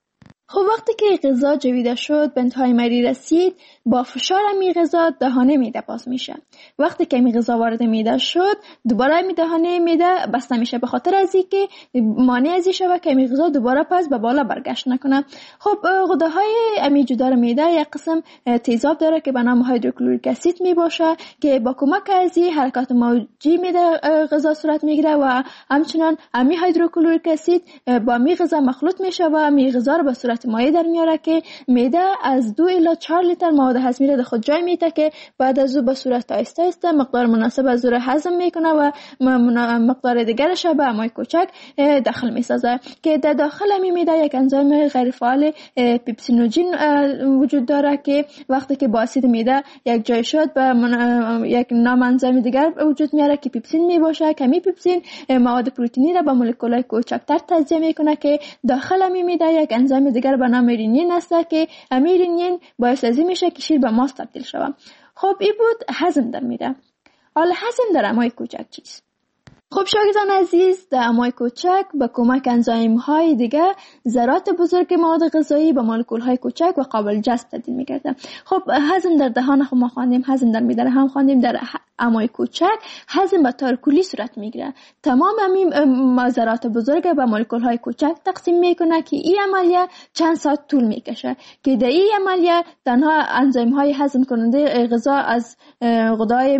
خب وقتی که غذا جویده شد به انتهای مری رسید با فشار امی غذا دهانه معده باز میشه. وقتی که امی غذا وارد معده شد دوباره امی دهانه معده بسته میشه به خاطر از اینکه مانع از این شود که امی غذا دوباره پس به بالا برگشت نکنه. خب غده‌های امی جدار معده یک قسم تیزاب داره که به نام هیدروکلوریک اسید میباشه که با کمک از این حرکات موجی معده غذا صورت میگیره و همچنان امی هیدروکلوریک اسید با امی غذا مخلوط میشه و امی غذا رو به صورت مایع در میاره که معده از دو الی چهار لیتر مواد هضمی را در خود جای میده که بعد از او به صورت آهسته آهسته مقدار مناسب از او را هضم میکنه و مقدار دیگرش به امعای کوچک داخل میسازه که در داخل امی معده یک انزیم غیر فعال پیپسینوژین وجود داره که وقتی که با اسید معده یک جای شد به یک نام انزیم دیگر وجود میاره که پیپسین میباشه که می پیپسین مواد پروتئینی را به مولکول‌های کوچکتر تجزیه میکنه که داخل امی معده یک انزیم دیگر به نام رینین است که امی رینین باعث از این میشه که شیر به ماست تبدیل شود. خب این بود هضم در معده. حالا هضم در امعای کوچک چیست؟ خب شاگردان عزیز، در امعای کوچک با کمک انزیم های دیگه ذرات بزرگ مواد غذایی به مولکول های کوچک و قابل جذب تبدیل میگرده. خب هضم در دهان خب ما خواندیم، هضم در معده هم خواندیم. در امای کوچک هضم به طور کلی صورت میگیره. تمام همین ذرات بزرگ به مولکول های کوچک تقسیم میکنه که این عملیه چند ساعت طول میکشه که در این عملیه تنها انزیم های هضم کننده غذا از غدای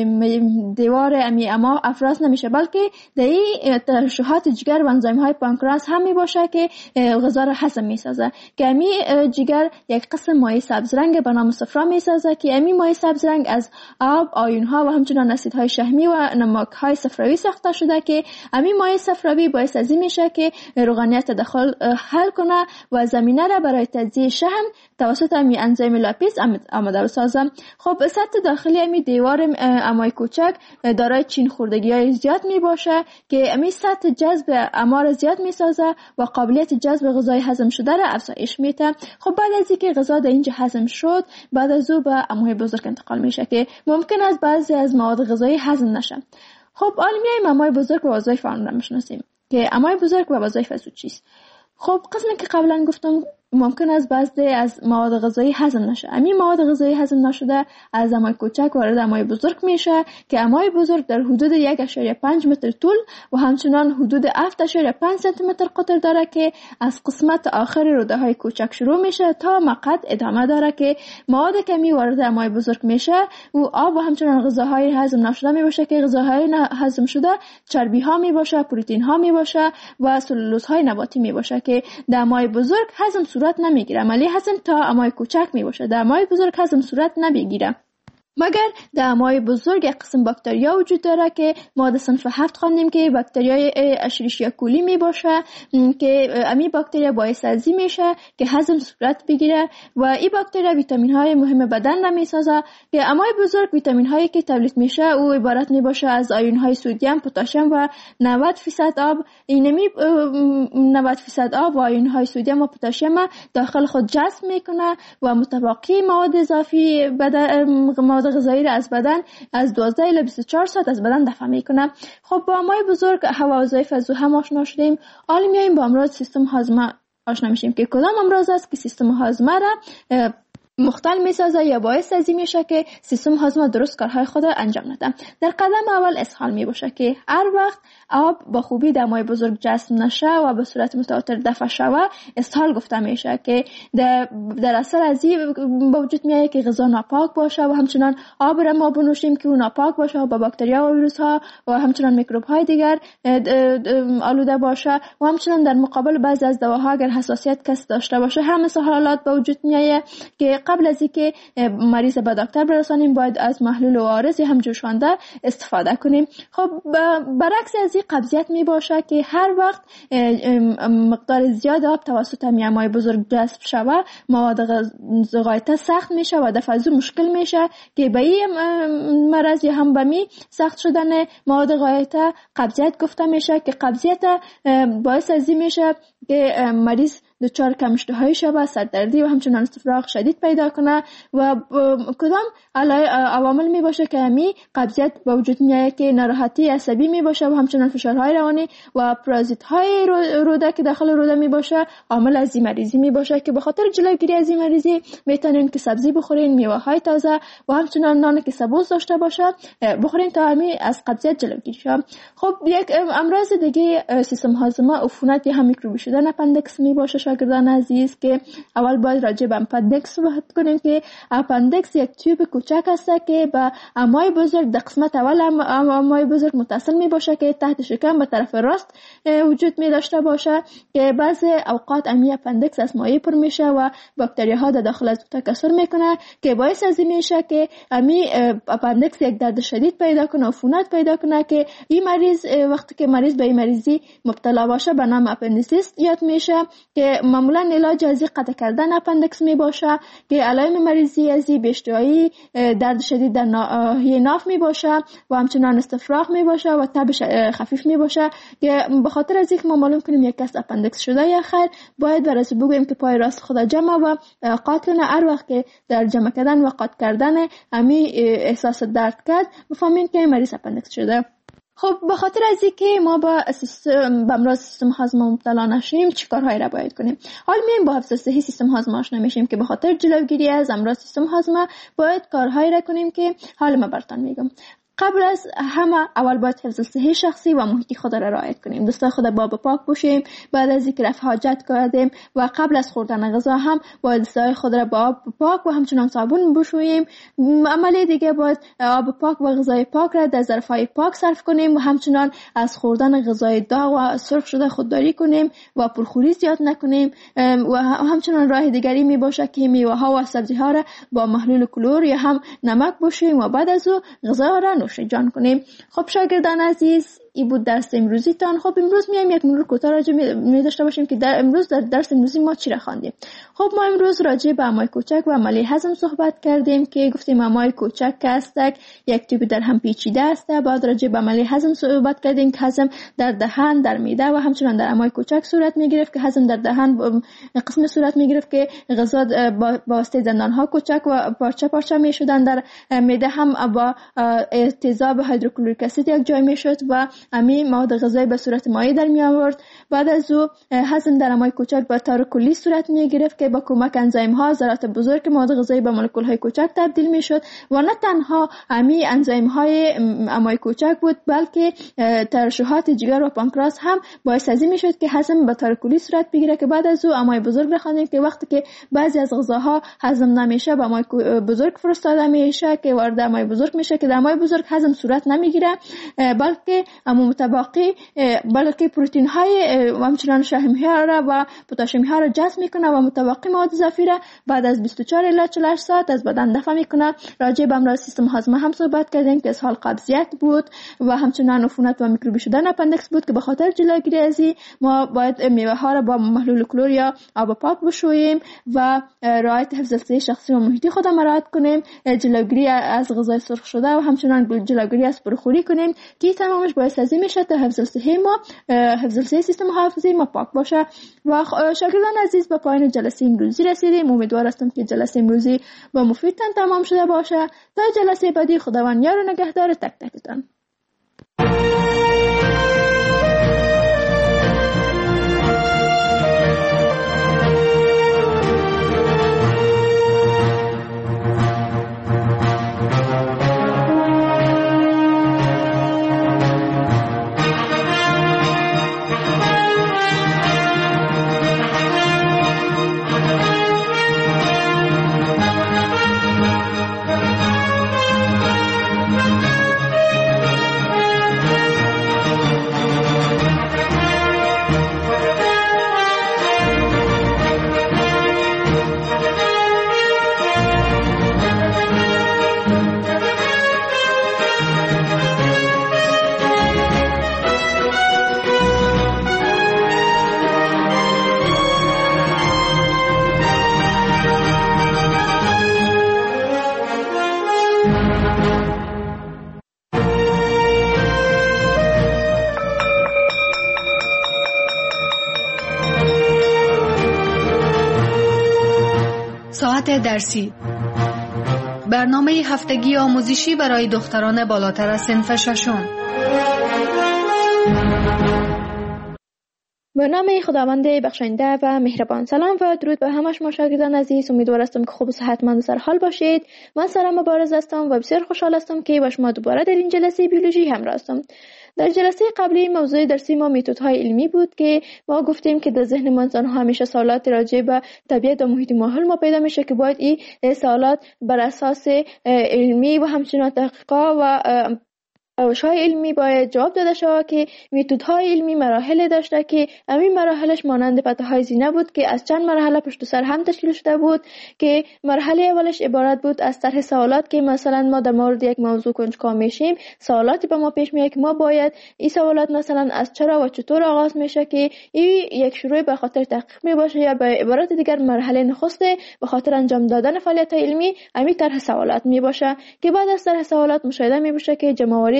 دیوار امی اما افراز نمیشه، بلکه در این ترشحات جگر و انزیم های پانکراس هم میباشه که غذا را هضم میسازه که امی جگر یک قسم مایع سبز رنگ به نام صفرا میسازه که امی مایع سبز رنگ از آب، آیون ها و همچنان اسیدهای شحمی و نمک های صفراوی ساخته شده که امی مایع صفراوی باعث از این میشه که روغنیت تداخل حل کنه و زمینه را برای تجزیه شحم توسط امی انزیم لاپیز آماده بسازه. خب سطح داخلی امی دیوار امای کوچک دارای چین خوردگی های زیاد می باشه که امی سطح جذب امار زیاد می سازه و قابلیت جذب غذای هضم شده را افزایش میده. خب بعد از اینکه غذا در اینجا هضم شد، بعد از او به امای بزرگ انتقال میشه که ممکن است بعضی از مواد غذایی هضم نشه. خب حالا میایم امای بزرگ و وظایف آن را میشناسیم که امای بزرگ و وظایف از او چیست. خب قسمی که قبلا گفتم ممکن است بعضی از مواد غذایی هضم نشه. همین مواد غذایی هضم نشده از امای کوچک وارد امای بزرگ میشه که امای بزرگ در حدود یک و پنج متر طول و همچنان حدود هفت و پنج سانتی متر قطر داره که از قسمت آخر روده های کوچک شروع میشه تا مقعد ادامه داره که مواد کمی وارد امای بزرگ میشه و آب و همچنان غذاهای هضم نشده میباشه که غذاهای هضم شده چربی ها میباشه، پروتئین ها میباشه و سلولوز های نباتی میباشه که در امای بزرگ هضم صورت نمیگیره. عملی هضم تا امای کوچک میباشه. در امای بزرگ هضم صورت نمیگیره، مگر در امای بزرگ یک قسم باکتریا وجود داره که ما در صنف هفت خواندیم که باکتریای اشریشیا کولی می باشه که امی باکتریا باعث از این میشه که هضم صورت بگیره و این باکتریا ویتامین های مهم بدن را می سازه که امای بزرگ ویتامین هایی که تولید میشه او عبارت می باشه از آیون های سدیم، پتاسیم و نود درصد آب. اینمی نود درصد آب و آیون های سدیم و پتاسیم داخل خود جذب میکنه و متبقی مواد اضافی بدن مواد غذایی را از بدن از دوازده الی بیست و چهار ساعت از بدن دفع میکنه. خب با امای بزرگ هوا وظایف از او هم آشنا شدیم. حالا میایم با امراض سیستم هاضمه آشنا میشیم که کدام امراض است که سیستم هاضمه را مختل میسازه یا باعث از این میشه که سیستم هاضمه درست کارهای خود انجام نده. در قدم اول اسهال میباشه که هر وقت آب با خوبی در امای بزرگ جذب نشه و به صورت متواتر دفع شوه اسهال گفته میشه که در, در اثر از این با وجود میاد که غذا ناپاک باشه و همچنان آب را ما بنوشیم که اون ناپاک باشه و با باکتریا و ویروس ها و همچنان میکروب های دیگر آلوده باشه و همچنان در مقابل بعضی از دواها اگر حساسیت کس داشته باشه هم مثل حالات با وجود میاد که قبل از اینکه مریض به دکتر برسانیم باید از محلول و عارض هم جوشانده استفاده کنیم. خب برعکس از این قبضیت می باشه که هر وقت مقدار زیاد آب توسط امای بزرگ جذب شوه مواد غایطه سخت میشه و دفع از مشکل میشه که به این مرض یا هم به می سخت شدن مواد غایطه قبضیت گفته میشه که قبضیت باعث از این میشه که مریض دچار کم اشتهایی شوه، سردردی و همچنان استفراغ شدید پیدا کنه و کدام عوامل می باشه که همی قبضیت با وجود میاد که ناراحتی عصبی می باشه و همچنان فشارهای روانی و پرازیت‌های روده که داخل روده می باشه عامل از این مریضی می باشه که به خاطر جلوگیری از این مریضی میتونین که سبزی بخورین، میوه‌های تازه و همچنان نان که سبوس داشته باشه بخورین تا همی از قبضیت جلوگیری شه. خب یک امراض دیگه سیستم هاضمه عفونت یا هم میکروبی شدن اپندکس می باشه. شاگردان عزیز که اول باید راجع به اپندکس صحبت کنیم که اپندکس یک تیوب کوچک است که به امای بزرگ در قسمت اول امای بزرگ متصل می باشه که تحت شکم به طرف راست وجود می داشته باشه که بعضی اوقات امی اپندکس از مایع پر میشه و باکتریاها در داخل از تکثر میکنه که باعث از این میشه که امی اپندکس یک درد شدید پیدا کنه، عفونت پیدا کنه که این مریض وقتی که مریض به این مریضی مبتلا باشه به نام اپندیسیست یاد میشه که معمولا علاج از قطع کردن اپندکس می باشه که علائم مریضی از به اشتهایی، درد شدید در ناحیه ناف می باشه و همچنان استفراغ می باشه و تب خفیف می باشه که به خاطر از اینکه ما معلوم کنیم یک کس اپندکس شده یا خیر باید برای بگوییم که پای راست خود جمع و قاط کنه. هر وقت که در جمع کردن و قاط کردن امی احساس درد کرد بفهمین که مریض اپندکس شده. خب به خاطر از اینکه ما با سیستم با امراض سیستم هاضمه مبتلا نشیم چیکارهایی را باید کنیم؟ حالا میایم با حفظ صحی سیستم هاضمه آشنا میشیم که به خاطر جلوگیری از امراض سیستم هاضمه باید کارهایی را کنیم که حالا ما براتون میگم. قبل از همه اول باید حفظ صحه شخصی و محیطی خود را رعایت کنیم. دستای خود با پاک باشیم. بعد از اینکه رفع حاجت کردیم و قبل از خوردن غذا هم باید دستای خود را با آب پاک و همچنان صابون بشوییم. عملی دیگه باید آب پاک و غذای پاک را در ظرف‌های پاک صرف کنیم و همچنان از خوردن غذای داغ و سرخ شده خودداری کنیم و پرخوری زیاد نکنیم. و همچنان راه دیگری می باشه که میوه ها و سبزی ها را با محلول کلور یا هم نمک بشوییم و بعد از او غذا را نوش جان کنیم. خب شاگردان عزیز، این بود درس امروزی تان. خب امروز میایم یک مرور کوتاه راجع می داشته باشیم که در امروز در درس امروزی ما چی را خواندیم. خب ما امروز راجع به امای کوچک و عملی هضم صحبت کردیم که گفتیم امای کوچک که هستک یک تیپ در هم پیچیده است. بعد راجع به عملی هضم صحبت کردیم که هضم در دهان، در معده و همچنان در امای کوچک صورت میگرفت که هضم در دهان قسم صورت میگرفت که غذا با واسطه دندان ها کوچک و پارچه پارچه میشدن. در معده هم با تیزاب هیدروکلوریک اسید یک جای میشد و امی مواد غذایی به صورت مایع در می آورد. بعد از او هضم در امای کوچک به طور کلی صورت می گرفت که با کمک انزیم ها ذرات بزرگ مواد غذایی به مولکول های کوچک تبدیل می شد و نه تنها امی انزیم های امای کوچک بود بلکه ترشحات جگر و پانکراس هم باعث ازی می شد که هضم به طور کلی صورت بگیره که بعد از او امای بزرگ را خواندیم که وقتی که بعضی از غذاها هضم نمیشه به امای بزرگ فرستاده میشه که وارد امای بزرگ میشه که در امای بزرگ هضم صورت نمیگیره بلکه متباقی بلکه پروتئین های و همچنان شحمی ها را و پتاسیم ها را جذب میکنه و متباقی مواد اضافی را بعد از بیست و چهار الی چهل و هشت ساعت از بدن دفع میکنه. راجع به امراض سیستم هاضمه هم صحبت کردیم که اسهال قبضیت بود و همچنان عفونت و میکروبی شدن اپندیکس بود که به خاطر جلوگیری از این ما باید میوه ها را با محلول کلور یا آب پاک بشوییم و رعایت حفظ صحه شخصی و محیطی خود را رعایت کنیم. جلوگیری از غذای سرخ شده و همچنان جلوگیری از پرخوری کنیم که تمامش باعث از این میشه تا حفظ صحه ما حفظ صحه سیستم حافظه ما پاک باشه. و شاگردان عزیز به پایان جلسه امروزی رسیدیم. امیدوار هستم که جلسه امروزی با مفیدتان تمام شده باشه. تا جلسه بعدی خداوند یار و نگهدار تک تکتان. ساعت درسی، برنامه هفتگی آموزشی برای دختران بالاتر از صنف ششم. به نام خداوند بخشنده و مهربان. سلام و درود به همه شما شاگردان عزیز. امیدوار هستم که خوب و صحتمند و سر حال باشید. من سلام مبارز هستم و بسیار خوشحال هستم که با شما دوباره در این جلسه بیولوژی همراه هستم. در جلسه قبلی موضوع درسی ما متدهای علمی بود که ما گفتیم که در ذهن ما انسان ها همیشه سوالات راجع به طبیعت و محیط ماحول ما پیدا میشه که باید این سوالات بر اساس علمی و همچنین تحقیقات و روش‌های علمی باید جواب داده شود که متدهای علمی مراحل داشته که همین مراحلش مانند پته‌های زینه بود که از چند مرحله پشت سر هم تشکیل شده بود که مرحله اولش عبارت بود از طرح سوالات که مثلا ما در مورد یک موضوع کنجکاو میشیم، سوالاتی به ما پیش میاد که ما باید این سوالات مثلا از چرا و چطور آغاز میشه که این یک شروع به خاطر تحقیق می باشه یا به عبارت دیگر مرحله نخست به خاطر انجام دادن فعالیت علمی همین طرح سوالات می باشه که بعد از طرح سوالات مشاهده می بشه که جمع‌آوری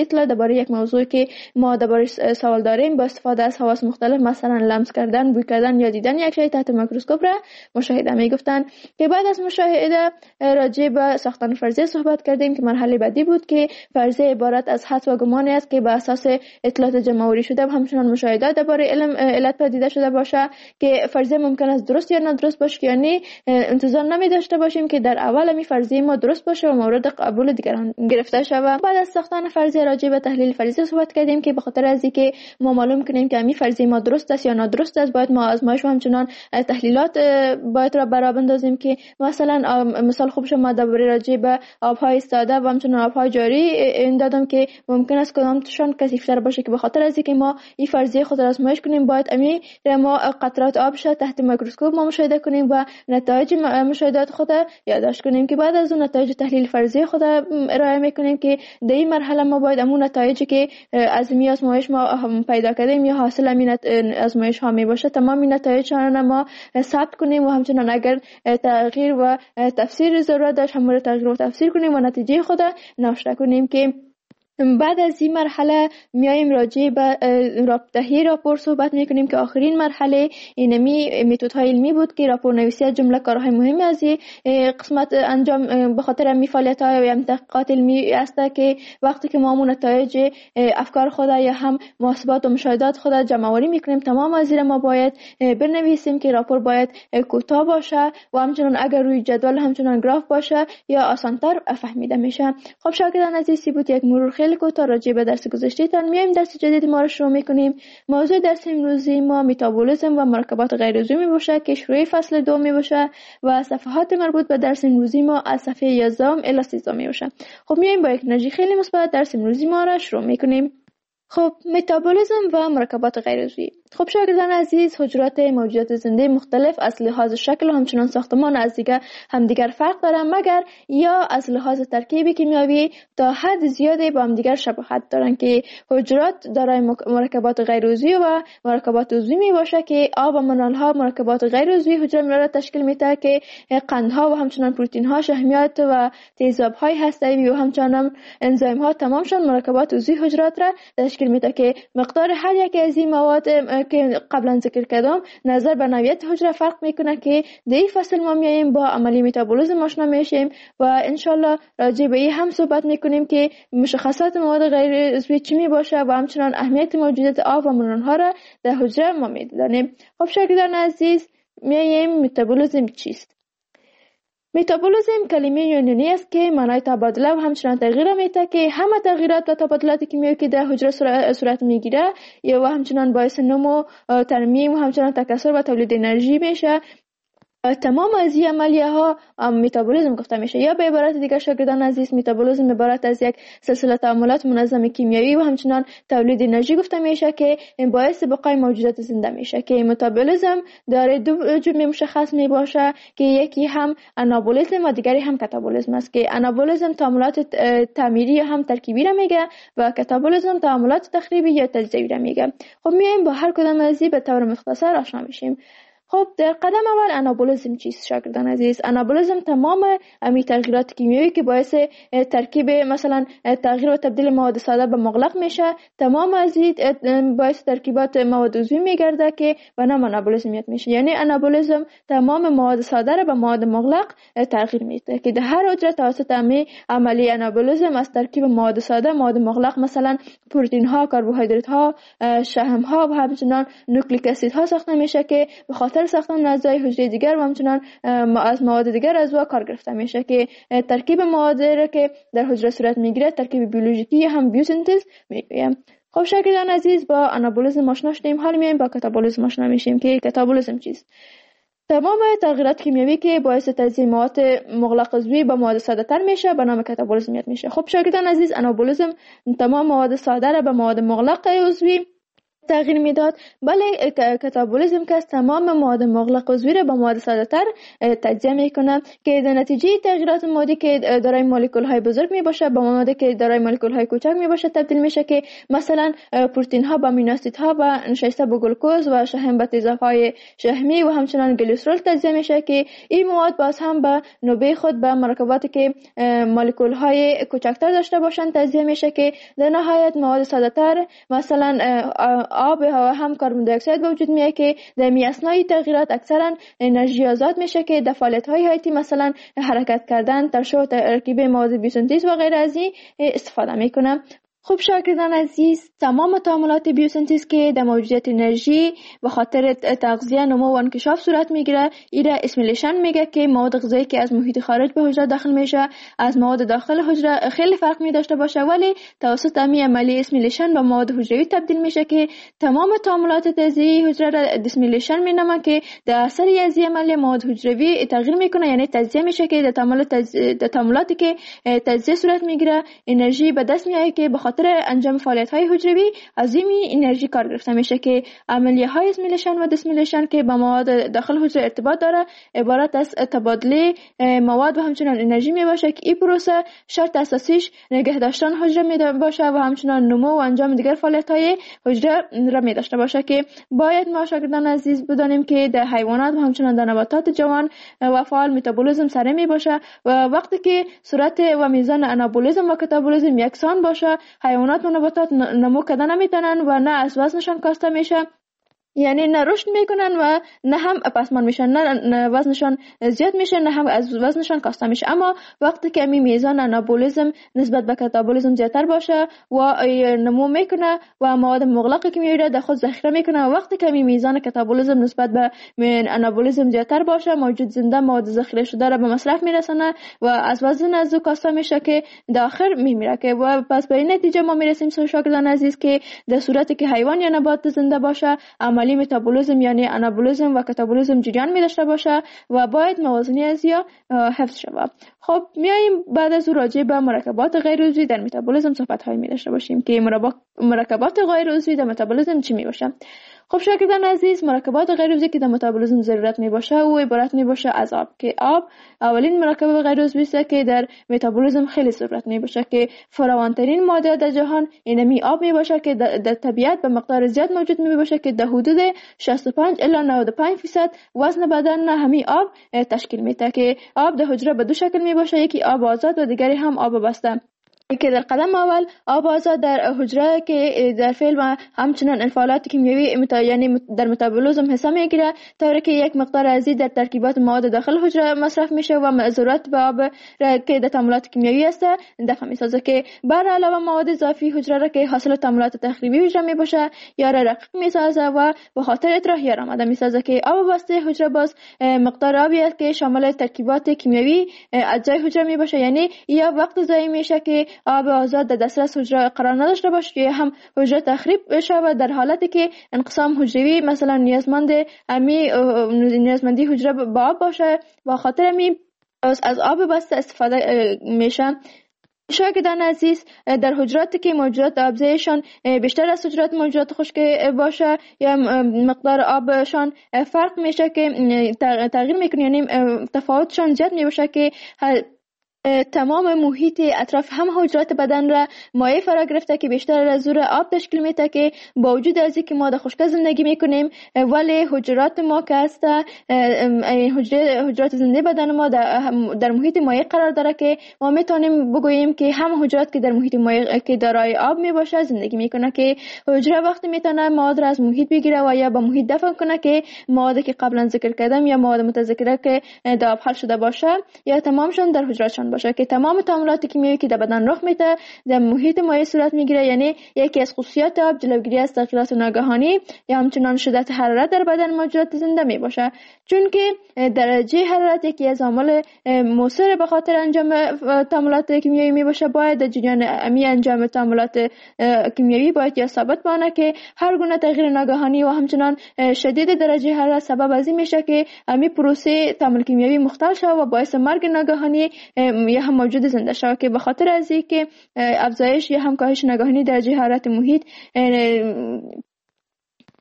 اطلاع درباره یک موضوع که ما درباره سوال داریم با استفاده از حواس مختلف، مثلا لمس کردن، بوی کردن یا دیدن یک شی تحت میکروسکوپ را مشاهده میگفتن. که بعد از مشاهده راجع به ساختن فرضیه صحبت کردیم که مرحله بعدی بود که فرضیه عبارت از حدس و گمانی است که بر اساس اطلاعات جمع‌آوری شده و همچنین مشاهدات درباره علم علت پدیده شده باشه که فرضیه ممکن است درست یا نادرست باشه. یعنی انتظار نمی داشته باشیم که در اول می فرضیه ما درست باشه و مورد قبول دیگران گرفته شود. بعد از ساختن فرضیه راجع به تحلیل فرضیه صحبت کردیم که به خاطر از اینکه ما معلوم کنیم که می فرضیه ما درست است یا نادرست است، باید ما آزمایش و همچنین تحلیلات باید را برابر بندازیم. که مثلا مثال خوبش ما درباره راجع به آبهای ساده و همچنین آبهای جاری این دادم که ممکن است کدامشان کثیف‌تر باشه، که به خاطر از اینکه ما این فرضیه خود را آزمایش کنیم باید امی ما قطرات آب شد تحت میکروسکوپ ما مشاهده کنیم و نتایج مشاهدات خود یادداشت کنیم. که بعد از اون نتایج تحلیل فرضیه خود ارائه میکنیم که در این مرحله ما باید همون نتایجی که از می آزمایش ما پیدا کردیم یا حاصل همین آزمایش ها می باشه تمام نتایج ما ثبت کنیم و همچنین اگر تغییر و تفسیر ضرورت داشت هم تغییر و تفسیر کنیم و نتیجه خود نوشته کنیم. که بعد از این مرحله میایم راجع به تهیه راپور صحبت میکنیم که آخرین مرحله اینمی متدهای علمی بود که راپور نویسی از جمله کارهای مهمی از این قسمت انجام به خاطر می فعالیت های و تحقیقات علمی است که وقتی که ما نتایج افکار خود یا هم محاسبات و مشاهدات خود جمع آوری میکنیم تمام از این ما باید بنویسیم که راپور باید کوتاه باشه و همچنین اگر روی جدول همچنین گراف باشه یا آسانتر فهمیده میشه. خب شاگردان عزیز بود یک مرور خیلی کوتاه راجع به درس گذشته تان. میایم درس جدید ما رو شروع میکنیم. موضوع درس امروزی ما متابولیسم و مرکبات غیر عضوی می باشه که شروع فصل دو می باشه و صفحات مربوط به درس امروزی ما از صفحه یازده الی سیزده می باشه. خب میایم با یک انرژی خیلی مثبت درس امروزی ما رو شروع میکنیم. خب متابولیسم و مرکبات غیر عضوی. خب شاگردان عزیز، حجرات موجودات زنده مختلف از لحاظ شکل و همچنان ساختمان از دیگر همدیگر فرق دارند، مگر یا از لحاظ ترکیب کیمیایی تا حد زیادی با همدیگر شباهت دارند. که حجرات دارای مرکبات غیر عضوی و مرکبات عضوی می باشه که آب و منرال ها مرکبات غیر عضوی حجره را تشکیل میده که قندها و همچنان پروتئین ها، شحمیات و تیزاب های هسته‌ای و همچنان انزیم ها تمامشان مرکبات عضوی حجرات را تشکیل میده که مقدار هر یک از این مواد که قبلا ذکر کردم نظر به نوعیت حجره فرق میکنه. که در این فصل ما میایم با عملی متابولیسم آشنا میشیم و انشالله راجع به این هم صحبت میکنیم که مشخصات مواد غیر عضوی چی می باشه و همچنان اهمیت موجودیت آب و منرال ها را در حجره ما میدانیم. خب شاگردان عزیز، میایم متابولیسم چیست؟ متابولیسم کلمه یونانی است که معنای تبادله و همچنان تغییر میده که همه تغییرات و تبادلات کیمیایی که در حجره صورت میگیره یا و همچنان باعث نمو، ترمیم و همچنان تکثر و تولید انرژی میشه. تمام از این عملیه ها متابولیسم گفته میشه. یا به عبارت دیگر شاگردان عزیز، متابولیسم عبارت از یک سلسله تعاملات منظم کیمیایی و همچنان تولید انرژی گفته میشه که باعث بقای موجودات زنده میشه. که متابولیسم داره دو جمله مشخص می باشه که یکی هم آنابولیسم و دیگری هم کاتابولیسم است. که آنابولیسم تعاملات تعمیری یا هم ترکیبی را میگه و کاتابولیسم تعاملات تخریبی یا تجزیوی را میگه. خب میایم با هر کدام از این به طور مختصر آشنا میشیم. خب در قدم اول آنابولیسم چیست شاگردان عزیز؟ آنابولیسم تمام امی تغییرات کیمیایی که باعث ترکیب مثلا تغییر و تبدیل مواد ساده به مغلق میشه، تمام از این باعث ترکیبات مواد عضوی میگرده که به نام آنابولیسم میشه. یعنی آنابولیسم تمام مواد ساده را به مواد مغلق تغییر میده که در هر حجره توسط امی عملی آنابولیسم از ترکیب مواد ساده مواد مغلق مثلا پروتئین ها، کربوهیدرات ها، شحم ها و همچنان نوکلیک اسید ها ساخته میشه که به خاطر ساختن اعضای حجره دیگر و همچنان از مواد دیگر اعضا کار گرفته میشه. که ترکیب مواد را که در حجره صورت میگیره ترکیب بیولوژیکی هم بیوسینتز میگیم. خب شاگردان عزیز، با آنابولیسم آشنا شدیم. حالا میایم با کاتابولیسم آشنا میشیم. که کاتابولیسم چیست؟ تمام تغییرات کیمیایی که باعث تجزیه مواد مغلق عضوی به مواد ساده تر میشه به نام کاتابولیسم میشه. خب شاگردان عزیز، آنابولیسم تمام مواد ساده را به مواد مغلق عضوی تغییر میداد. بله کاتابولیسم که تمام مواد مغلق عضوی را به مواد ساده تر تجزیه میکنه که در نتیجه تغییرات مادی که دارای مولکول های بزرگ می باشه به موادی که دارای مولکول های کوچک می باشه تبدیل میشه که مثلا پروتئین ها به امینو اسیدها و نشسته به گلوکوز و شحم به تیزابهای شحمی و همچنان گلیسرول تجزیه میشه که این مواد باز هم به نوبه خود به مرکباتی که مولکول های کوچکتر داشته باشند تجزیه میشه که در نهایت مواد ساده تر مثلا آب و هم کربن دی اکساید به وجود میاد که در می اثنای تغییرات اکثرا انرژی آزاد میشه که در فعالیت های حیاتی مثلا حرکت کردن، ترشح و ترکیب مواد بیوسنتز و غیر از این استفاده میکنه. خوب شاگردان عزیز، تمام تعاملات بیوسنتز که در موجودیت انرژی به خاطر تغذیه، نمو و انکشاف صورت میگیره ایره اسیمیلیشن میگه که مواد غذایی که از محیط خارج به حجره داخل میشه از مواد داخل حجره خیلی فرق می داشته باشه ولی توسط همین عملی اسیمیلیشن به مواد حجروی تبدیل میشه که تمام تعاملات تغذیه حجره را اسیمیلیشن مینامه که در اثر از این عملی مواد حجروی تغییر میکنه، یعنی تجزیه میشه که در تعاملات در تعاملاتی که تجزیه صورت میگیره انرژی به دست میاد که به خاطر انجام فعالیت های حجروی از این انرژی کار گرفته میشه که عملیه های اسیمیلیشن و دیسیمیلیشن که با مواد داخل حجره ارتباط داره عبارت از تبادله مواد و همچنان انرژی می باشه که این پروسه شرط اساسیش نگه داشتن حجره می باشه و همچنان نمو و انجام دیگر فعالیت های حجره را می داشته باشه که باید ما شاگردان عزیز بدانیم که در حیوانات و همچنان در نباتات جوان و فعال متابولیسم سره می باشه و وقتی که صورت و میزان انابولیسم و کاتابولیسم یکسان باشه حیوانات و نباتات نمو کردن نمیتونن و نه از وزنشان کاسته میشه، یعنی نه رشد میکنن و نه هم پسمان میشن، نه وزنشان زیاد میشه نه هم از وزنشان کاسته میشه. اما وقتی که می میزان انابولیسم نسبت به کاتابولیسم زیادتر باشه و نمو میکنه و مواد مغلق کیمیایی را در خود ذخیره میکنه و وقتی که می میزان کاتابولیسم نسبت به انابولیسم زیادتر باشه موجود زنده مواد ذخیره شده را به مصرف میرسونه و از وزن از او کاسته میشه که در آخر میمیره که و پس به این نتیجه ما میرسیم شاگردان عزیز که در صورتی که حیوان یا نبات زنده باشه عملی متابولیسم یعنی انابولیسم و کاتابولیسم جریان می داشته باشه و باید موازنی از یا حفظ شود. خب میایم بعد از او راجع به مرکبات غیر عضوی در متابولیسم صحبت های می داشته باشیم که مرکبات غیر عضوی در متابولیسم چی می باشه. خب شاگردان عزیز، مرکبات غیر عضوی که در متابولیسم ضرورت می باشه و عبارت می باشه از آب که آب اولین مرکب غیر عضوی است که در متابولیسم خیلی ضرورت می باشه که فراوانترین ماده در جهان اینمی آب می باشه که در طبیعت به مقدار زیاد موجود می باشه که در حدود شصت و پنج الی نود و پنج درصد وزن بدن همین آب تشکیل میده که آب در حجره به دو شکل می باشه، یکی آب آزاد و دیگری هم آب بسته که در قدم اول آب آزاد در حجره که در فعل و همچنان انفعالات کیمیایی متا... یعنی در متابولیسم حساب میگیره طوری که یک مقدار ازی در ترکیبات مواد داخل حجره مصرف میشه و ضرورت به آب که در تعاملات کیمیایی است دفع میسازه که بر علاوه مواد اضافی حجره را که حاصل تعاملات تخریبی حجره میباشه یا را رقیق میسازه و به خاطر اطراحیه آماده میسازه که آب بسته حجره باز مقدار آبی است که شامل ترکیبات کیمیایی اجزای حجره میباشه، یعنی یا وقت ضایع میشه که آب آزاد در دسترس حجره قرار نداشته باشه که هم حجره تخریب بشه و در حالتی که انقسام حجروی مثلا نیازمند امی نیازمندی حجره با آب باشه و خاطر امی از آب بسته استفاده میشه. شاگردان عزیز، در حجراتی که موجودات آبزیشان بیشتر از حجرات موجودات خشک باشه یا مقدار آبشان فرق میشه که تغییر میکنه، یعنی تفاوتشان زیاد میشه که تمام محیط اطراف هم حجرات بدن را مایع فرا گرفته که بیشتر از زور آب تشکیل میده که با وجود از اینکه ما در خشک زندگی میکنیم ولی حجرات ما که هست حجره حجرات زنده بدن ما در, در محیط مایع قرار داره که ما میتونیم بگوییم که هم حجرات که در محیط مایع که دارای آب میباشه زندگی میکنه که حجره وقتی میتونه مواد را از محیط بگیره و یا به محیط دفن کنه که موادی که قبلا ذکر کردم یا مواد متذکره که در آب حل شده باشه یا تمامشون در حجراتشون باشه که تمام تعاملات کیمیایی که در بدن رخ میده در محیط مایع صورت میگیره. یعنی یکی از خصوصیات آب جلوگیری از تغییرات ناگهانی یا همچنان شدت حرارت در بدن موجودات زنده می باشه، چون که درجه حرارت یکی از عوامل مؤثر به خاطر انجام تعاملات کیمیایی می باشه. باید در جریان امی انجام تعاملات کیمیایی باید یا ثابت بانه که هر گونه تغییر ناگهانی و همچنان شدید درجه حرارت سبب از این میشه که امی پروسه تعامل کیمیایی مختل شود و باعث مرگ ناگهانی یا هم موجود زنده شود که به خاطر از اینکه افزایش یا هم کاهش ناگهانی درجه حرارت محیط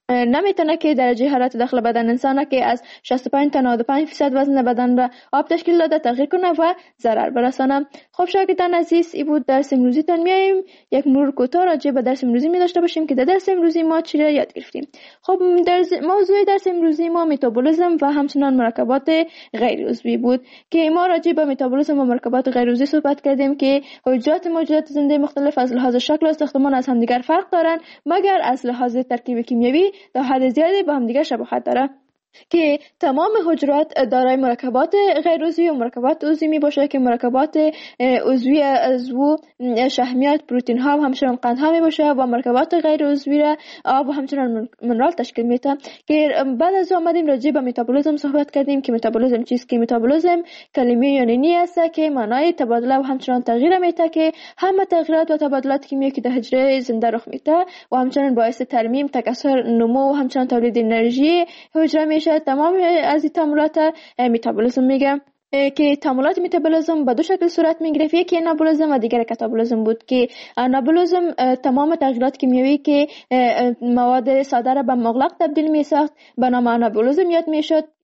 نمیتونه که درجه حرارت داخل بدن انسان که از شصت و پنج تا نود و پنج فیصد وزن بدن را آب تشکیل داده تغییر کنه و ضرر برسانه. خب شاگردان عزیز، این بود درس امروزی تان. میایم یک مرور کوتاه راجع به درس امروزی می داشته باشیم که در درس امروزی ما چی را یاد گرفتیم. خب درس موضوع درس امروزی ما متابولیسم و همچنان مرکبات غیر عضوی بود که ما راجع به متابولیسم و مرکبات غیر عضوی صحبت کردیم که حجرات موجودات زنده مختلف از لحاظ شکل و ساختمان از همدیگر فرق دارند، مگر از لحاظ ترکیب کیمیایی تا حد زیادی با همدیگر شباهت داره که تمام حجرات دارای مرکبات غیر عضوی و مرکبات عضوی می باشه که مرکبات عضوی از و شحمیات، پروتئین ها و همچنان قند ها می باشه و مرکبات غیر عضوی را آب و همچنان منرال تشکیل میده. که بعد از آمدیم راجع به متابولیسم صحبت کردیم که متابولیسم چیست. که متابولیسم کلمه یونانی است که معنای تبادله و همچنان تغییر میده که همه تغییرات و تبادلات کیمیایی که در حجره زنده رخ میده و همچنان باعث ترمیم، تکثر، نمو و همچنان تولید انرژی حجره میشه. تمام از این تعاملات متابولیسم میگه که تعاملات متابولیسم به دو شکل صورت میگرفت، یکی انابولیسم و دیگر کاتابولیسم بود. که انابولیسم تمام تغییرات کیمیایی که مواد ساده را به مغلق تبدیل میساخت به نام انابولیسم یاد میشد